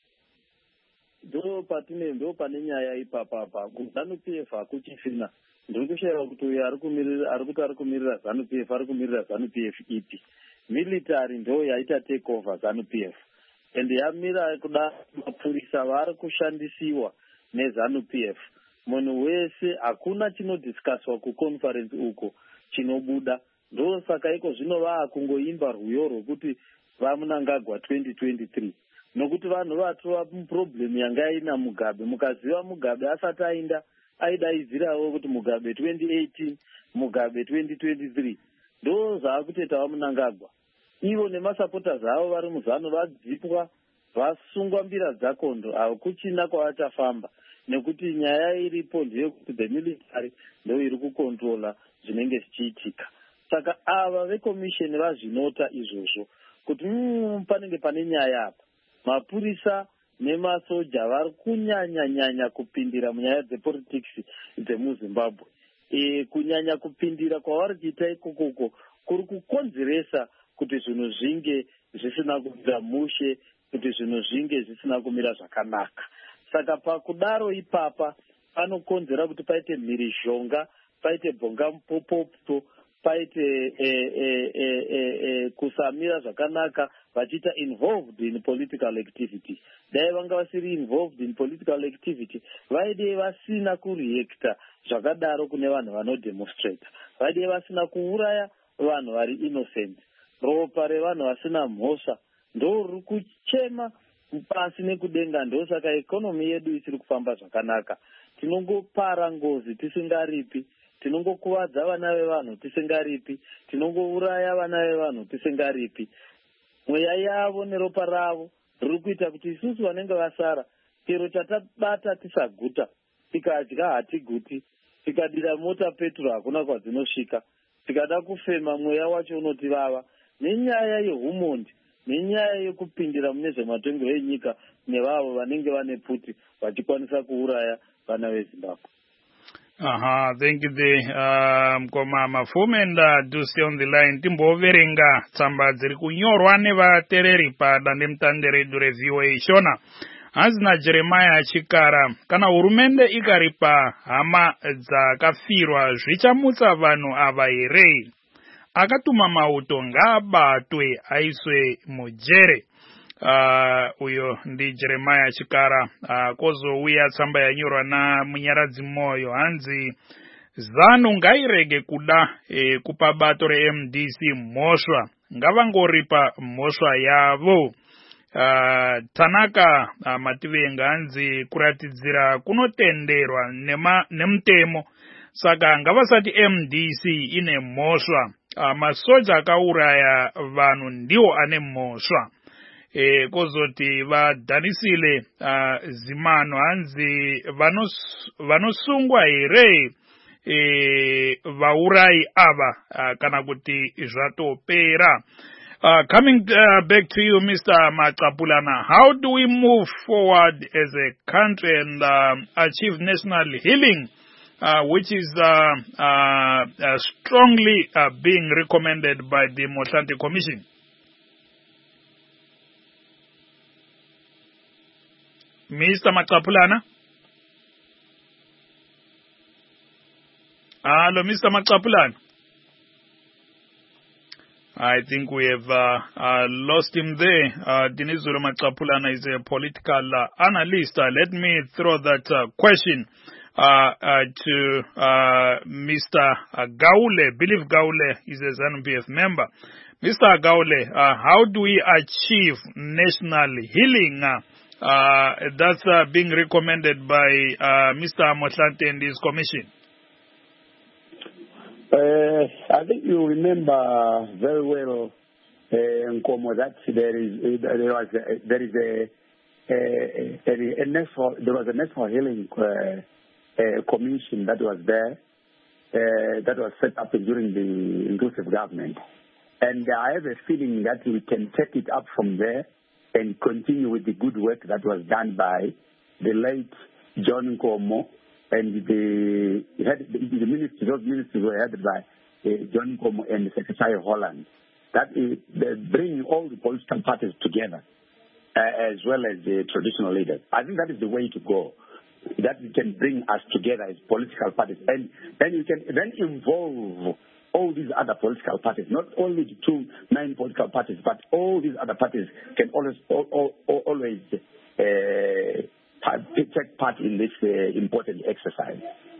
Ndo patine ndo pane nyaya ipapapa kuZANU P F hakuchifina. Ndiri kushayiwa kuti uyo ari kumirira ari kuti ari kumirira ZANU P F ari kumirira ZANU P F ipi. Military ndo yaita take over ZANU P F. And yamira kuda mapurisa vari kushandisiwa neZANU P F. Munhu wese hakuna chinodiscusswa kuconference uko chinobuda. Ndo saka iko zvino vaa kungoimba rwiyo rwokuti vaMnangagwa twenty twenty-three. Nokuti vanhu vatova problem yanga ina Mugabe. Mukaziva Mugabe asati aenda aidaidzirawo kuti Mugabe twenty eighteen, Mugabe twenty twenty-three. Ndo zvaakutoita vaMnangagwa. Ivo nemasupporters avo vari muZANU vadzipwa vasungwa mbira dzakondo. Hakuchina kwavachafamba nekuti nyaya iripo ndeyekuti the military ndo iri kukontrola zvinenge zvichiitika. Saka ava vekomisheni vazvinota izvozvo kuti mm, panenge pane nyaya apa. Mapurisa nemasoja vari kunyanya-nyanya kupindira munyaya dzepolitics dzemuZimbabwe. E, kunyanya kupindira kwavari kuita ikokoko kuri kukonzeresa kuti zvinhu zvinge zvisina kumira mushe, kuti zvinhu zvinge zvisina kumira zvakanaka. Saka pakudaro ipapa panokonzera kuti paite mhirizhonga, paite bhonga mupopoto, paite e, e, e, e, e, kusamira zvakanaka vachiita involved in political activity. Dai vanga vasiri involved in political activity vaide vasina kureacta zvakadaro kune vanhu vanodemonstrate. Vaide vasina kuuraya vanhu vari innocent. Ropa revanhu vasina mhosva ndo riri kuchema pasi nekudenga. Ndo saka ekonomi yedu isiri kufamba zvakanaka. Tinongopara ngozi tisingaripi, tinongokuvadza vana vevanhu tisingaripi, tinongouraya vana vevanhu tisingaripi. Mweya yavo neropa ravo riri kuita kuti isusu vanenge vasara chero chatabata tisaguta, tikadya hatiguti, tikadira mota petro hakuna kwadzinosvika, tikada kufema mweya wacho unotivava. Nenyaya yehumondi, nenyaya yekupindira mune zvematongero enyika nevavo vanenge vane pfuti vachikwanisa kuuraya vana veZimbabwe. Aha, thank you the uh, Mkoma Mafume and uh, Dusi on the line. Timboverenga tsamba dziri kunyorwa nevatereri padandemutande redu reV O A Shona. Hazina Jeremiah Chikara, kana hurumende ikaripa hama dzakafirwa zvichamutsa vanhu ava here? Akatuma mauto ngaabatwe aiswe mujere. Uh, uyo ndi Jeremiah Chikara. uh, kozouya tsamba yanyorwa namunyaradzi moyo hanzi ZANU ngairege kuda e, kupa bato reM D C mhosva, ngavangoripa mhosva yavo. uh, Tanaka uh, Mativenga hanzi kuratidzira kunotenderwa nema, nemutemo, saka ngavasati M D C ine mhosva. uh, masoja akauraya vanhu ndiwo ane mhosva. E, kozoti vadhanisile uh, zimano hanzi vanos, vanosungwa here e, vaurai ava uh, kana kuti zvatopera. Uh, coming uh, back to you, Mister Maqapulana, how do we move forward as a country and uh, achieve national healing, uh, which is uh, uh, uh, strongly uh, being recommended by the Motlanthe Commission? Mister Maqapulana? Hello, Mister Maqapulana? I think we have uh, uh, lost him there. Uh, Dinizulu Maqapulana is a political uh, analyst. Uh, let me throw that uh, question uh, uh, to uh, Mister Gaule. Believe Gaule is a ZANU P F member. Mister Gaule, uh, how do we achieve national healing? Uh, Uh, that's uh, being recommended by uh, Mister Motlanthe and his commission. Uh, I think you remember very well, uh, Nkomo, that there is there was a, there is a, a, a, a national there was a national healing uh, uh, commission that was there uh, that was set up during the inclusive government, and I have a feeling that we can take it up from there and continue with the good work that was done by the late John Nkomo and the, head, the, the ministry, those ministries were headed by uh, John Nkomo and Secretary Holland. That is bringing all the political parties together, uh, as well as the traditional leaders. I think that is the way to go. That we can bring us together as political parties, and then you can then involve all these other political parties, not only the two main political parties, but all these other parties can always all, all, always uh, take part in this uh, important exercise.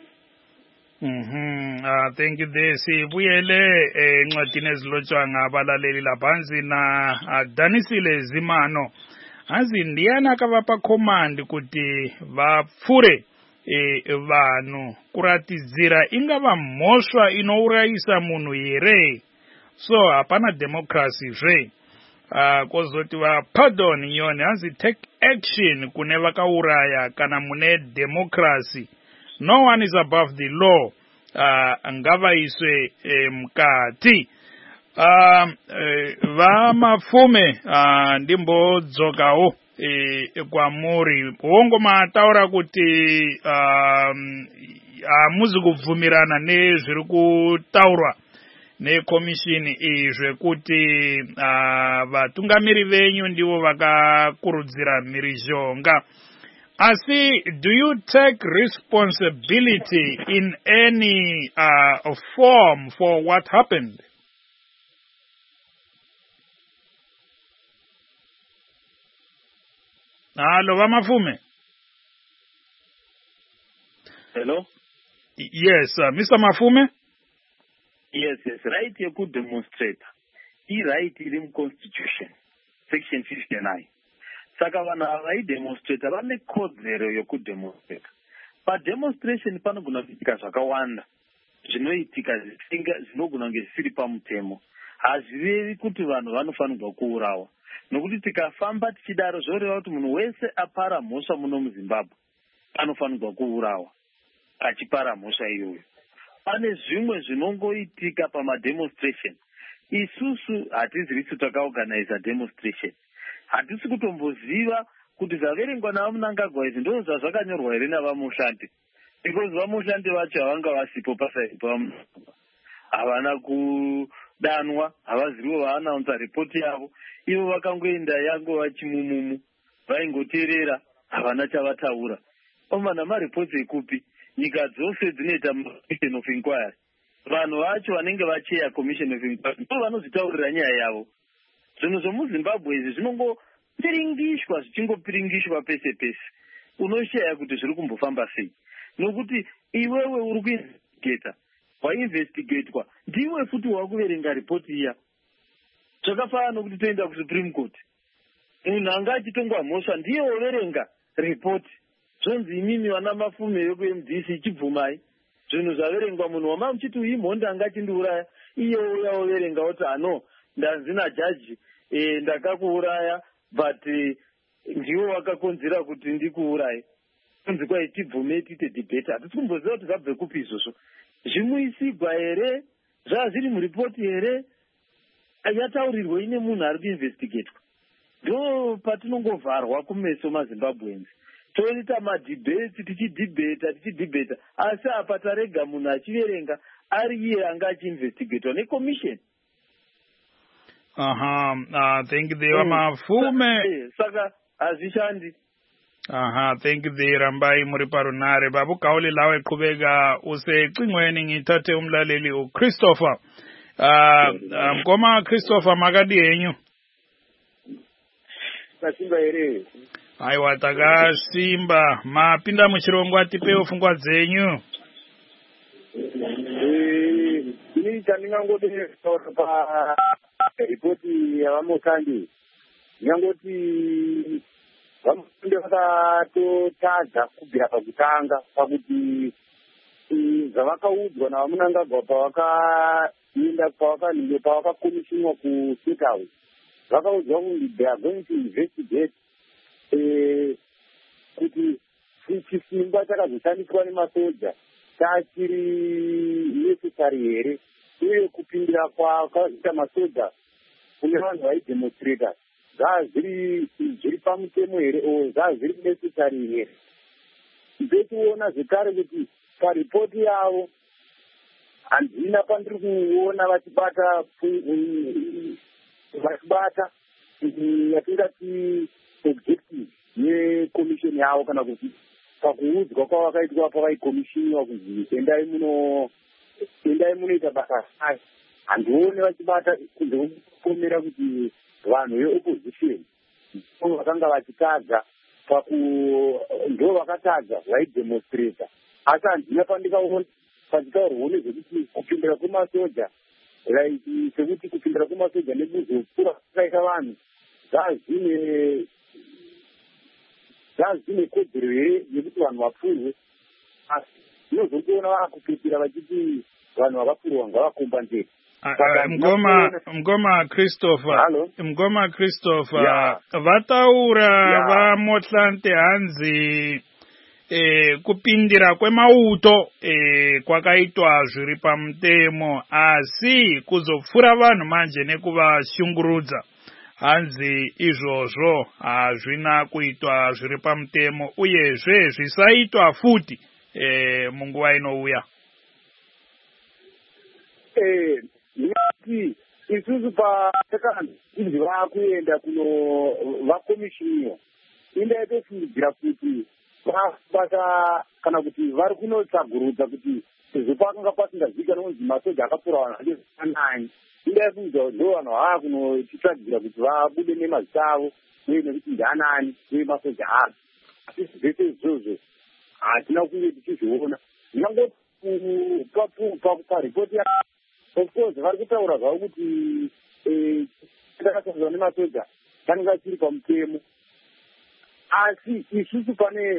Mhm. Uh, thank you there. Sibuyele encwadini ezilotshwa ngabalaleli laphansi na Danisile Zimano. Azi ndiyana kavapa command kuti vapfure e vanhu kuratizira ingava mhosva inourayisa munhu here, so hapana democracy zve. Uh, kozoti va pardon yone azi take action kune vakauraya kana mune democracy. No one is above the law. Uh, ngavaiswe e, mkati. Uh, e, va mafume uh, ndimbodzokawo e, kwa muri hongo mataura kuti um, hamuzi kubvumirana nezviri kutaurwa nekomishini izve kuti uh, vatungamiri venyu ndivo vakakurudzira mhirizhonga. Asi, do you take responsibility in any uh, form for what happened? Hello, Vamafume. Hello? Yes, uh, Mister Mafume? Yes, yes. Right, you could demonstrate. He right in Constitution, Section fifty-nine. Saka vana vaidemonstrata vane kodzero yokudemonstrata. Pademonstration panogona kuitika zvakawanda zvinoitika zvinogona kunge zvisiri pamutemo. Hazvirevi kuti vanhu vanofanirwa kuurawa. Nokuti tikafamba tichidaro zvoreva kuti munhu wese apara mhosva muno muZimbabwe anofanirwa kuurawa achipara mhosva iyoyo. Pane zvimwe zvinongoitika pamademonstration. Isusu hatizivi kuti takaorganiza demonstration. Hatisi kutomboziva kuti zvaverengwa navaMnangagwa izvi ndo zvazvakanyorwa here navaMushandi, because vaMushandi vacho havanga vasipo pasaipo paMnangagwa, havana kudanwa, havaziviwo vaanaunza ripoti yavo. Ivo vakangoenda yango vachimumumu, vaingoteerera, havana chavataura. Omana maripoti ekupi? Nyika dzose dzinoita commission of inquiry. Vanhu vacho vanenge vacheya commission of inquiry ndo vanozvitaurira nyaya yavo. Zvinhu zvomuZimbabwe izvi zvinongopiringishwa zvichingopiringishwa pese pese. Unoshaya kuti zviri kumbofamba sei. Nokuti iwewe uri kuinvestigata, wainvestigatwa, ndiwe futi wakuverenga ripoti iya. Zvakafanana nokuti toenda kuSupreme Court. Munhu anga achitongwa mhosva ndiye woverenga ripoti. Zvonzi imimi vana mafume yoku-M D C chibvumai. Zvinhu zvaverengwa munhu wama muchiti uyi mhonda anga achindiuraya. Iye uya woverenga woti ano ndanzina jaji e, ndakakuuraya but e, ndiwo wakakonzera kuti ndikuuraye. Kunzi kwai tibvume tiite debate. Hatisi kumboziva kuti zvabve kupi izvozvo. Zvimuisigwa here, zvazviri muripoti here, yataurirwa ine munhu ari kuinvestigatwa. Ndo patinongovharwa kumeso maZimbabweans. Toita madebate tichidebata tichidebata asi apa tarega munhu achiverenga ari iye anga achiinvestigatwa necommission. Aha, uh, thank you there Mafume. Saka hazvishandi. Aha, thank you there Rambai muri parunare. Babu kauli lawe qhubeka usecingweni ngithathe umlaleli uChristopher. Uh, mkoma Christopher makadi yenyu. Kasimba here. Aiwa takasimba mapinda muchirongo atipewo pfungwa dzenyu. Eh, ini chandingangoti pa ripoti yavaMushandi. Ndingangoti vaMushandi vakatotadza kubvira pakutanga pakuti zvavakaudzwa navaMnangagwa pavakaenda pavakanhinge pavakakomishinwa kuState House. Vakaudzwa kuti they are going to investigate kuti chisimba chakazoshandiswa nemasoja chachiri necessary here, uye kupindira kwakaita masoja kune vanhu vaidemonstrata zvaa zviri zviri pamutemo here o zvaa zviri necessary here. ndetiona zvekare kuti paripoti yavo handina pandiri kuona vachibata vachibata yatingati objective yekomishoni yavo, kana kuti pakuudzwa kwavakaitwa pavaikomishiniwa kuzi endai muno endai munoita basa sai, handione vachibata kunze kukomera kuti vanhu veopposition ndo vakanga vachitadza paku ndo vakatadza vaidemonstrata, asi handina pandikaona pachitaurwawo nezvekuti kupindira kwemasoja like sekuti kupindira kwemasoja nebuzo kura kaita vanhu zvazvine zvazvine kodzero here yekuti vanhu vapfurwe, asi ndinozongoona vakupitira vachiti vanhu vakapfurwa ngavakomba ndeti. Mgoma Mgoma Christopher Mgoma Christopher yeah. Vataura yeah. va Motlanthe hanzi eh, kupindira kwemauto eh, kwakaitwa zviri pamutemo, asi kuzopfura vanhu manje nekuvashungurudza hanzi izvozvo hazvina kuitwa zviri pamutemo, uyezve zvisaitwa futi eh, munguva inouya. Eh, Nati isusu patakanzi vakuenda kuno vakomishiniwa indaitofungidzira kuti basa kana kuti vari kunotsagurudza kuti sezvo pakanga pasingazivikanwa kunzi masoja akapfura vanhu vake zvakanani, indaifungidzira ndo vanhu vava kunotitsvagira kuti vabude nemazita avo uye nekuti ndianani uye masoja avo, asi zvese izvozvo hatina kunge tichizviona. Ndingangoti paripoti yavo of course vari kutaura zvavo kuti takatadzwa nemasoja kananga chiri pamutemo, asi isusu pane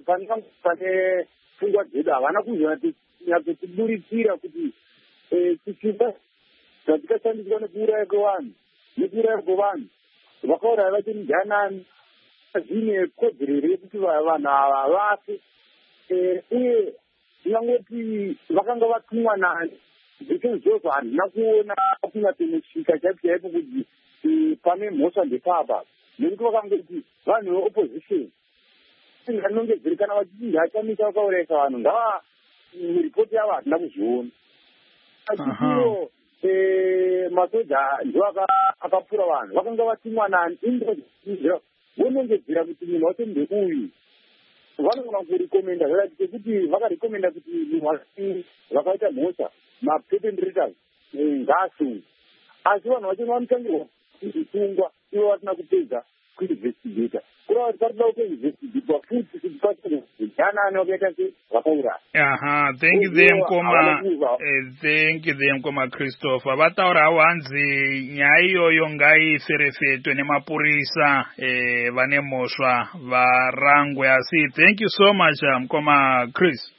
pane pfungwa dzedu havana kuzonyatsotiburitsira kuti tichimba zvatikashandiswa nekuuraya kwevanhu nekuuraya kwevanhu vakauraya vacho ndianani, zvine kodzero here yekuti vanhu ava vafe, uye ndingangoti vakanga vatumwa nani zvese izvozvo handina kuona kunyatsomusvika chaipo chaipo kuti pane mhosva ndepapa, nekuti vakangoti vanhu veopposition inganongedzeri kana vachiti ndachamisa vakauraisa vanhu ngava ripoti yavo handina kuzviona, achitiwo masoja ndo akapfura vanhu vakanga vatumwa nani indira vonongedzera kuti munhu wacho ndeuyu, vanogona kurikomenda zvaratike kuti vakarekomenda kuti munhu vakaita mhosva maperpetrators ngaasungwe, asi vanhu vacho vanotangirwa kuzvisungwa ivo vasina kupedza kuinvestigata, kurava kuti parikuda kutoinvestigatwa futi kuti paanani vakaita se vakauraya. Aha, thank you them Mgoma thank you them Mgoma Christopher. Vataura havo hanzi nyaya iyoyo ngaiferefetwe nemapurisa eh, vane mhosva varangwe, asi thank you so much Mgoma Chris.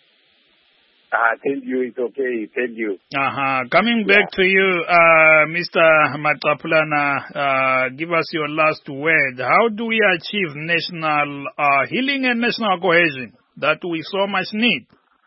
Ah, thank you. It's okay. Thank you. Uh-huh. Coming back yeah. to you, uh, Mister Matapulana, uh, give us your last word. How do we achieve national uh, healing and national cohesion that we so much need?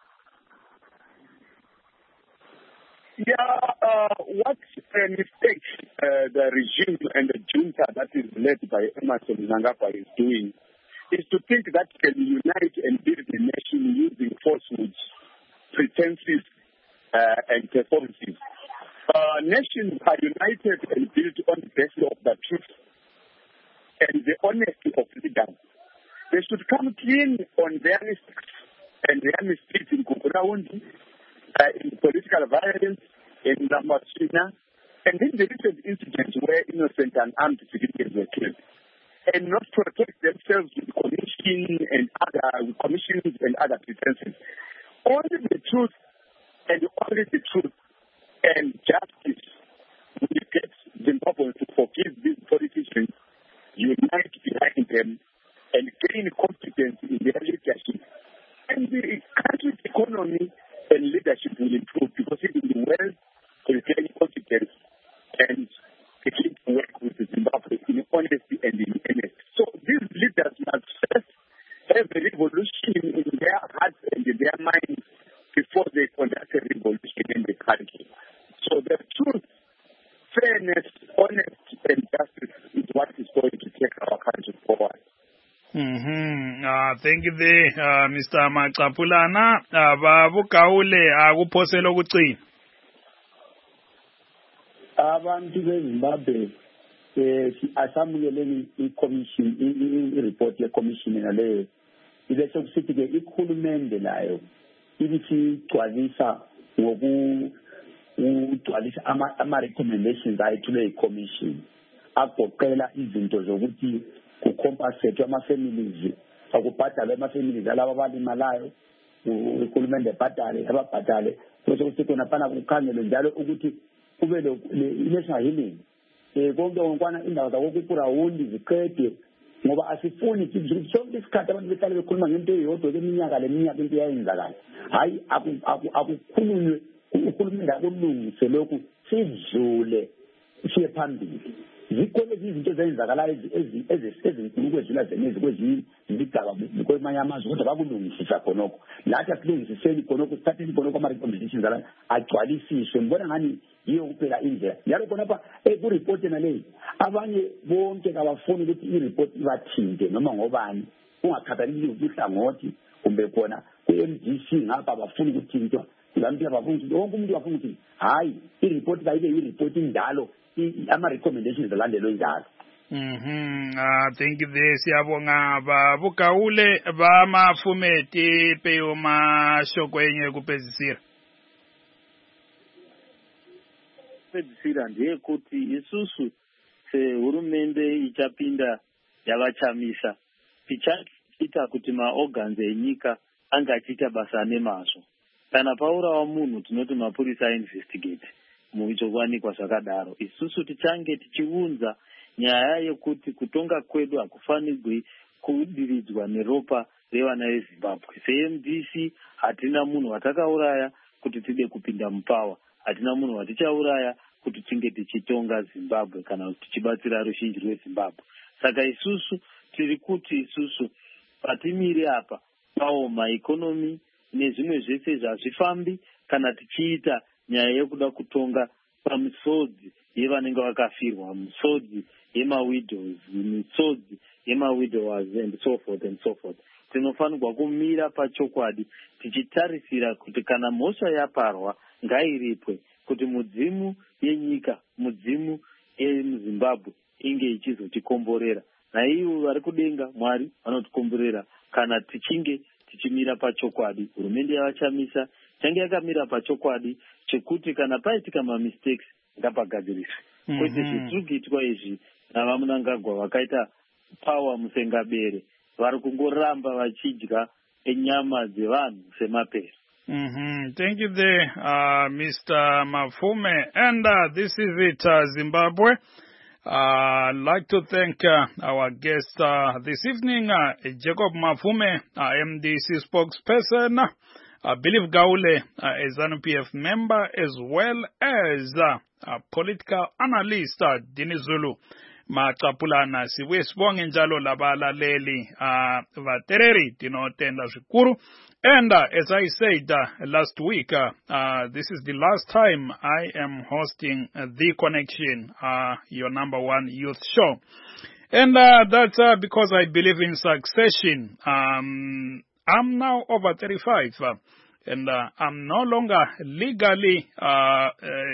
Yeah, uh, what a mistake uh, the regime and the junta that is led by Emmerson Mnangagwa is doing is to think that can unite and build a nation using falsehoods, pretenses, uh, and performances. Uh, nations are united and built on the basis of the truth and the honesty of leaders. They should come clean on their mistakes and their mistakes in Kukurawundi, uh, in political violence, in Lamachina, and in the recent incidents where innocent and armed civilians were killed, and not protect themselves with commission and other with commissions and other pretenses. Only the truth and only the truth and justice will get Zimbabweans to forgive these politicians, unite behind them, and gain confidence in their leadership. And the country's economy and leadership will improve because it will well will gain confidence and begin to work with Zimbabwe in honesty and in earnest. So these leaders must first have a revolution in their hearts and in their minds before they conduct a revolution in the country. So the truth, fairness, honesty, and justice is what is going to take our country forward. Mm-hmm. Uh, thank you there, uh, Mister Machapulana. Babukaule akuphosela ukucina. Abantu beZimbabwe eh asamukeleni i-commission i-report ye-commission ngale ibese kusithi ke ikhulumende layo ibithi gcwalisa ngoku ugcwalisa ama ama recommendations ayithule i-commission agoqela izinto zokuthi kucompensate ama families akubhadala ama families alabo abalimalayo ukhulumende ebhadale ababhadale bese kuthi khona phana kukhangele njalo ukuthi kube le national healing eh konke ngonkwana indawo zakukupura wundi ziqede ngoba asifuni ukuthi sonke isikhathi abantu behlale bekhuluma ngento eyodwa kweminyaka leminyaka into yayenzakala hayi akukhulunywe ukhulumela kulungise lokhu sidlule siye phambili zikhona izinto ezenzakalayo ezinkulu kwezila zenezi kwezinye izigaba kwemanye amazwe kodwa bakulungisisa khonokho lathi asilungisiseni khonokho sithatheni khonokho ama recommendations ala agcwalisiswe ngibona ngani yiyo kuphela indlela njalo khonapha ku-report naleyi abanye bonke kabafuni ukuthi i-report ibathinte noma ngobani ungakhathaleli ukuhlangothi kumbe khona ku-M D C ngapha abafuni ukuthintwa abantu abafuni ukuthi wonke umuntu afuna ukuthi hayi i-report kayibe yi-report indalo ama-recommendations alandelwe njalo. Mhm. Ah, thank you there siyabonga babukaule bamafumeti peyoma shokwenye kupezisira. Kupezisira ndiye kuti isusu sehurumende ichapinda yavachamisa tichaita kuti maorgans enyika angachita basa nemazvo. Kana paurawa munhu tinoti mapurisa investigate muichowanikwa zvakadaro. Isusu tichange tichiunza nyaya yekuti kutonga kwedu hakufanirwi kudiridzwa neropa revana veZimbabwe. Se-M D C hatina munhu watakauraya kuti tide kupinda mupawa. Hatina munhu watichauraya kuti tinge tichitonga Zimbabwe kana tichibatsira ruzhinji rweZimbabwe. Saka isusu tiri kuti isusu patimire apa paoma economy nezvimwe zvese zvazvifambi kana tichiita nyaya yekuda kutonga pamusodzi yevanenge vakafirwa, musodzi yemawidows, misodzi yemawidowers and so forth and so forth. Tinofanirwa kumira pachokwadi tichitarisira kuti kana mhosva yaparwa ngairipwe kuti mudzimu yenyika, mudzimu yemuZimbabwe inge ichizotikomborera. Naivo vari kudenga Mwari vanotikomborera kana tichinge tichimira pachokwadi. Hurumende yavachamisa change yakamira pachokwadi chekuti kana paitika ma-mistakes ngapagadziriswe. Mm-hmm. Kwete zviturikuitwa izvi navamunangagwa vakaita pawa musengabere vari kungoramba vachidya enyama dzevanhu semapere. Mm-hmm. Thank you there, uh, Mister Mafume. And uh, this is it, uh, Zimbabwe. Uh, I'd like to thank uh, our guest uh, this evening, uh, Jacob Mafume, uh, M D C spokesperson, uh, Believe Gaule, uh, a ZANU P F member, as well as uh, a political analyst, uh, Dinizulu Machapulana. Siwe sibonge njalo labalaleli uh, vatereri tinotenda zvikuru. And uh, as I said uh, last week, uh, uh, this is the last time I am hosting uh, The Connection, uh, your number one youth show. And uh, that's uh, because I believe in succession. Um, I'm now over thirty-five, uh, and uh, I'm no longer legally uh, uh,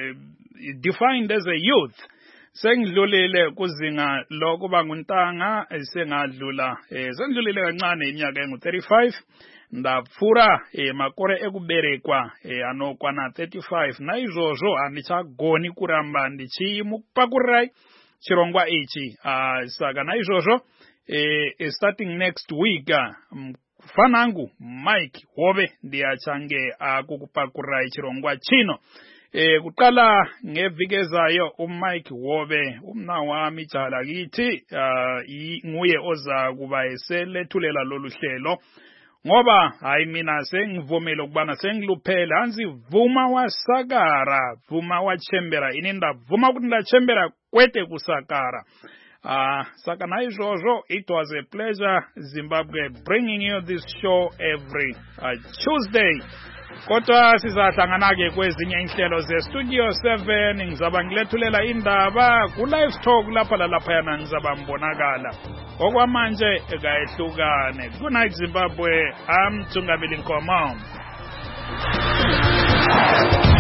defined as a youth. Sengidlulile kuzinga lokuba nguntanga sengadlula sengidlulile kancane iminyaka engu thirty-five ndafura eh, makore ekuberekwa eh, anokwana thirty-five naizvozvo handichagoni kuramba ndichimupakurai chirongwa ichi uh, saka naizvozvo eh, starting next week mfanangu Mike Hove ndiachange akukupakurai chirongwa chino. Eh kuqala ngeviki ezayo uMike Hove umna wami jala kithi uh, nguye oza kuba eselethulela lolu hlelo ngoba hayi mina sengivumela ukubana sengiluphela anzi vuma wasakara vuma wachembera ininda vuma ukuthi ndachembera kwete kusakara. Uh, saka naizvozvo, it was a pleasure, Zimbabwe, bringing you this show every uh, Tuesday Kodwa sizahlangana-ke kwezinye inhlelo ze-Studio seven ngizaba ngilethulela indaba ku-live talk lapha lalaphayana ngizaba ngibonakala. Okwamanje kayehlukane. Good night Zimbabwe. I'm Thungabili Nkomo.